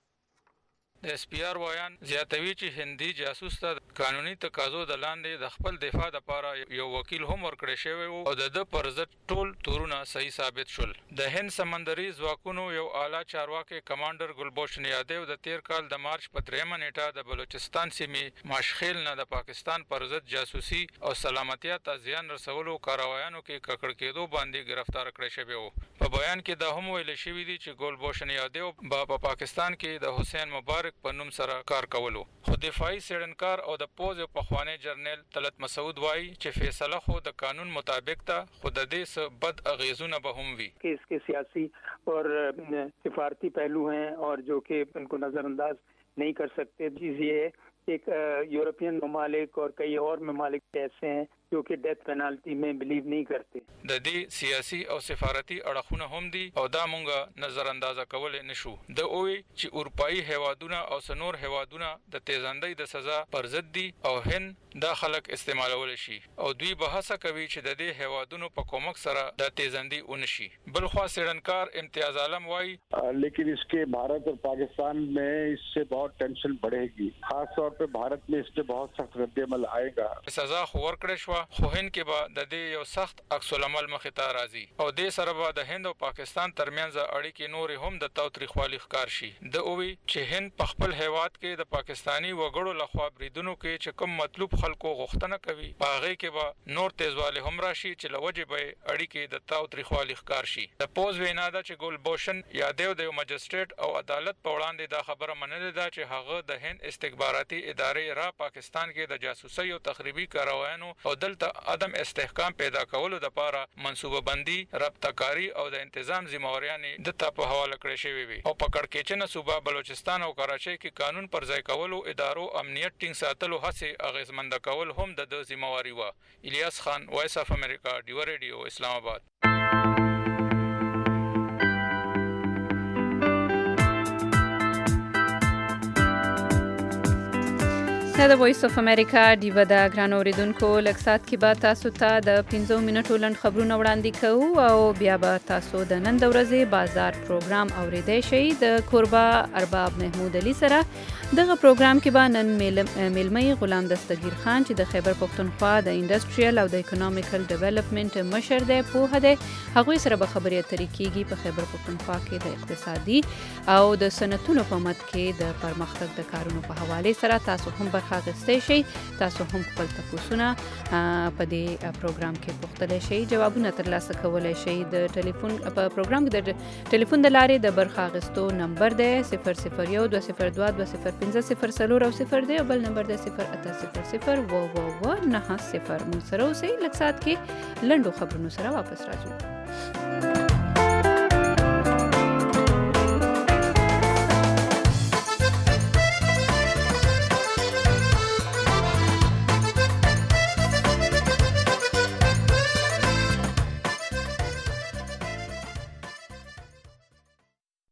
د اس پی آر وایان زیاتوي چې هندي جاسوس ته قانوني تقاضو د لاندې د خپل دفاع لپاره یو وکیل هم ورکړی شوی و او د پر ضد ټول تورونه صحیح ثابت شول. د هند سمندري ځواکونو یو اعلی چارواکي کمانډر ګلبوشن یادیو د تیر کال د مارچ په دریمه نیټه د بلوچستان سیمې ماشخیل نه د پاکستان پر ضد جاسوسي او سلامتیا ته زیان رسولو کاروایانو کې ککړ کېدو باندې گرفتار کړی شوی و. په بیان کې دا هم ویل شوی دی چې ګلبوشن یادیو په با پاکستان کې د حسین مبارک په نوم سره کار کولو. خو دفاعي څېړنکار او د پوز یو پخوانی جرنیل طلعت مسعود وایي چې فیصله خو د قانون مطابق ته خو د دې څه بد اغیزونه به هم وي. کہ اس کے سیاسی اور سفارتی پہلو ہیں اور جو کہ ان کو نظر انداز نہیں کر سکتے. چیز یہ ہے ایک یورپین ممالک اور کئی اور ممالک ایسے ہیں جو کہ ڈیتھ پینالٹی میں بلیو نہیں کرتے. د دې سیاسي او سفارتي اړخونه هم دي او دا مونږه نظر اندازه کولای نشو. د اووي چې اروپאי هوادونه او سنور هوادونه د تیزاندۍ د سزا پر ضد دي او هند دا خلک استعمالول شي او دوی به هڅه کوي چې د دې هوادونو په کومک سره د تیزاندۍ ونشي. بل خو څېړنکار امتیاز عالم وایي لیکن اس کے بھارت اور پاکستان میں اس سے بہت ٹینشن بڑھے گی. خاص طور پہ بھارت میں اس پہ بہت سخت رد عمل آئے گا. سزا خو ورکړې شوه خو هند کې به د دې یو سخت عکس العمل مخې ته راځي او دې سره به د هند او پاکستان ترمنځ اړیکې نورې هم د تاوتریخوالي ښکار شي. د اووي چې هند په خپل هیواد کې د پاکستانی وګړو لخوا بریدونو کې چې کوم مطلوب خلکو غوښتنه کوي په هغې کې به نور تیزوالی هم راشي چې له وجې به اړیکې د تاوتریخوالي ښکار شي. د پوز وینا ده چې ګلبوشن یادیو د یو مجسټریټ او عدالت په وړاندې دا خبره منلې ده چې هغه د هند استخباراتي ادارې را پاکستان کې د جاسوسۍ او تخریبي کاروایانو او دلته عدم استحکام پیدا کولو لپاره منصوبه بندي، رابطه کاری او د انتظام ذمہوریانې د ته په حواله کړې شوې وي او په کړکېچنه صوبه بلوچستان او کراچۍ کې قانون پر ځای کولو ادارو امنیت ټینګ ساتلو هڅې اغیزمنده کول هم د ده ذمہواري وه. الیاس خان، وایس اف امریکا، ډیوا ریډیو، اسلام آباد. دا د وایس اف امریکا ډیوا ده. ګرانو اوریدونکو، لږ ساعت کې به تاسو ته د پنځو منټو لنډ خبرونه وړاندې کوو او بیا به تاسو د نن د ورځې بازار پروګرام اوریدی شئ د کوربه ارباب محمود علي سره. دغه پروګرام کې به نن میلمه غلام دستگیر خان چې د خیبر پښتونخوا د انډسټریل او د اکونومیکل ډیولپمنټ مشر دی پوهه دی، هغوی سره به خبرې اترې کیږي په خیبر پښتونخوا کې د اقتصادي او د صنعتونو په مد کې د پرمختګ د کارونو په حوالې سره تاسو هم برخه اخیستی شئ. تاسو هم خپل تپوسونه په دې پروګرام کې پوښتلی شئ، جوابونه ترلاسه کولی شئ. د ټلیفون په پروګرام کې د ټلیفون د لارې د برخه اخیستو نمبر دی صفر صفر یو دوه صفر دوه دوه صفر پنځه صفر څلور او صفر دی او بل نمبر دی صفر اته صفر صفر اوه اوه اوه نهه صفر. موږ سره اوسئ. لږ ساعت کې لنډو خبرونو سره واپس راځو.